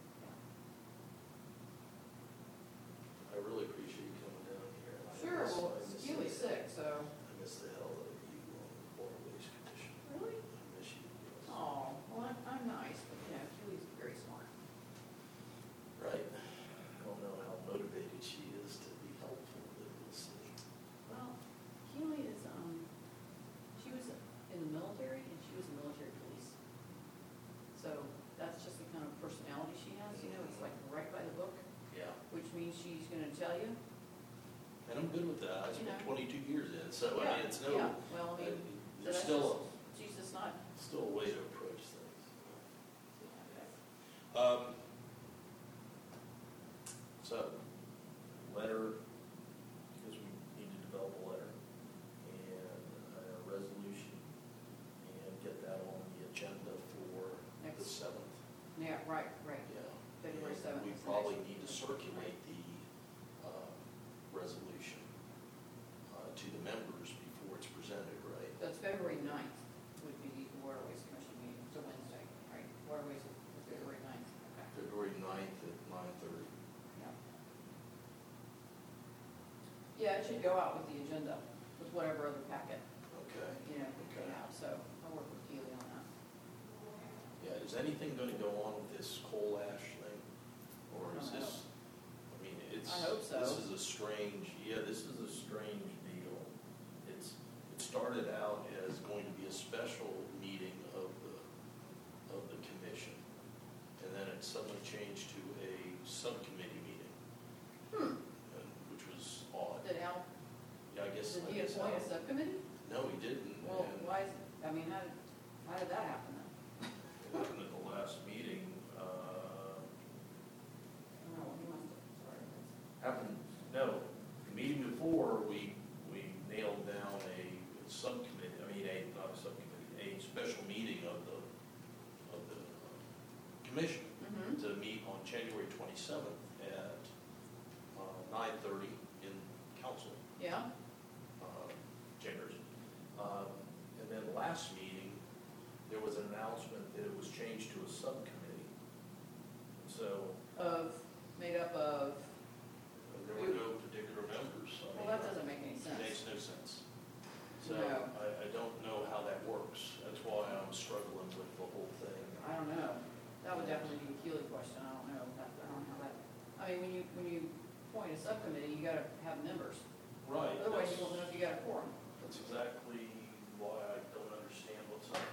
I really appreciate you coming down here. I Sure, miss- well, I miss Keely's the- sick, so. I miss the hell out of you on the Waterways Commission. Really? I miss you. yes. Oh, well, I'm, I'm nice, but you know, Keely's very smart. Right. I don't know how motivated she is to be helpful, but we'll see. Well, Keely is, um, she was in the military and she was a military police. So that's just the kind of personality she has, you know, it's like right by the book, Yeah. which means she's gonna tell you And I'm good with that. I You spent know. twenty-two years in, so I Yeah, mean, it's no, yeah. Well, I mean, uh, so there's that's still, just, geez, it's not, a still a way to approach things. Um, so, letter, because we need to develop a letter and a resolution and get that on the agenda for the Next. seventh. yeah, right, right. Yeah. February And seventh We is the probably next need to circulate the uh, resolution uh, to the members before it's presented, right? That's February ninth would be the Waterways Commission meeting, it's a Wednesday, right? Waterways is February ninth. Okay. February ninth at nine thirty. Yeah. Yeah, it should go out with the agenda, with whatever other packet, Okay. you know, we Okay. have, so I'll work with Keely on that. Yeah, is anything going to go on with this coal ash thing? Or I is don't this, I mean, it's. I hope so. This is a strange, yeah, this is a strange deal. It's, it started out as going to be a special meeting of the, of the commission. And then it suddenly changed to a subcommittee meeting. Hmm, and- Which was odd. did Al, Yeah, I guess. did I he guess appoint a Al- subcommittee? No, he didn't. Well, and why, is I mean, how, did how did that happen then? It happened at the last meeting, uh, I don't know, he must have, sorry. happened, no, the meeting before, we, we nailed down a subcommittee, I mean, a, not a subcommittee, a special meeting of the, of the uh, commission Mm-hmm. to meet on January twenty-seventh at uh, nine thirty in council Yeah, uh, chambers. Um, And then last meeting, there was an announcement that it was changed to a subcommittee. So of, made up of, there were no particular members. I well, mean, that doesn't make any It sense. makes no sense. So No. I, I don't know how that works. That's why I'm struggling with the whole thing. I don't know. That would definitely be a Keely question. I don't know. That, I don't know how that, I mean, when you, when you appoint a subcommittee, you gotta have members. Right. Otherwise, you that's- won't know if you got a quorum. That's exactly why I don't understand what's up.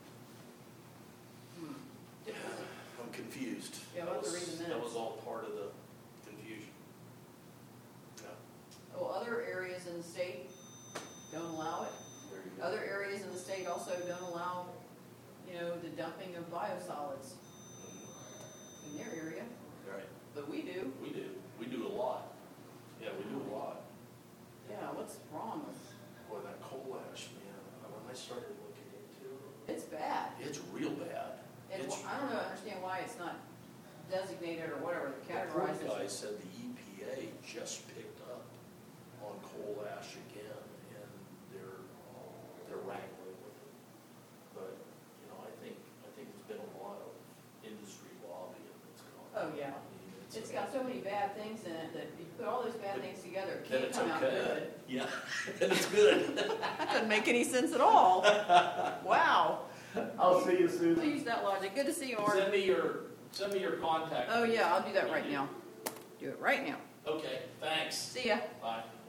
Hmm. I'm confused. Yeah, That we'll have to was- read the That minutes. was all part of the confusion. Yeah. Oh, other areas in the state don't allow it. There you go. Other areas in the state also don't allow, you know, the dumping of biosolids Mhm. in their area, Right. but we do. We do. We do a lot. Yeah, we do a lot. Yeah, what's wrong with, Boy, that coal ash, man, when I started looking into it, it's bad. it's real bad. And It's I don't know, understand why it's not designated or whatever, The categorized report guy as. said the E P A just picked up on coal ash again, and they're, they're wrangling with it. But, you know, I think, I think there's been a lot of industry lobbying that's gone on. Oh, yeah. I mean, it's It's a- got so many bad things in it that if you put all those bad things together, it Then can't it's come out okay. good. Yeah, then it's good. That doesn't make any sense at all. Wow. I'll see you, Susan. Please use that logic. Good to see you, Art. Send me your, send me your contact. Oh, yeah, I'll do that right now. Do it right now. Okay, thanks. See ya. Bye.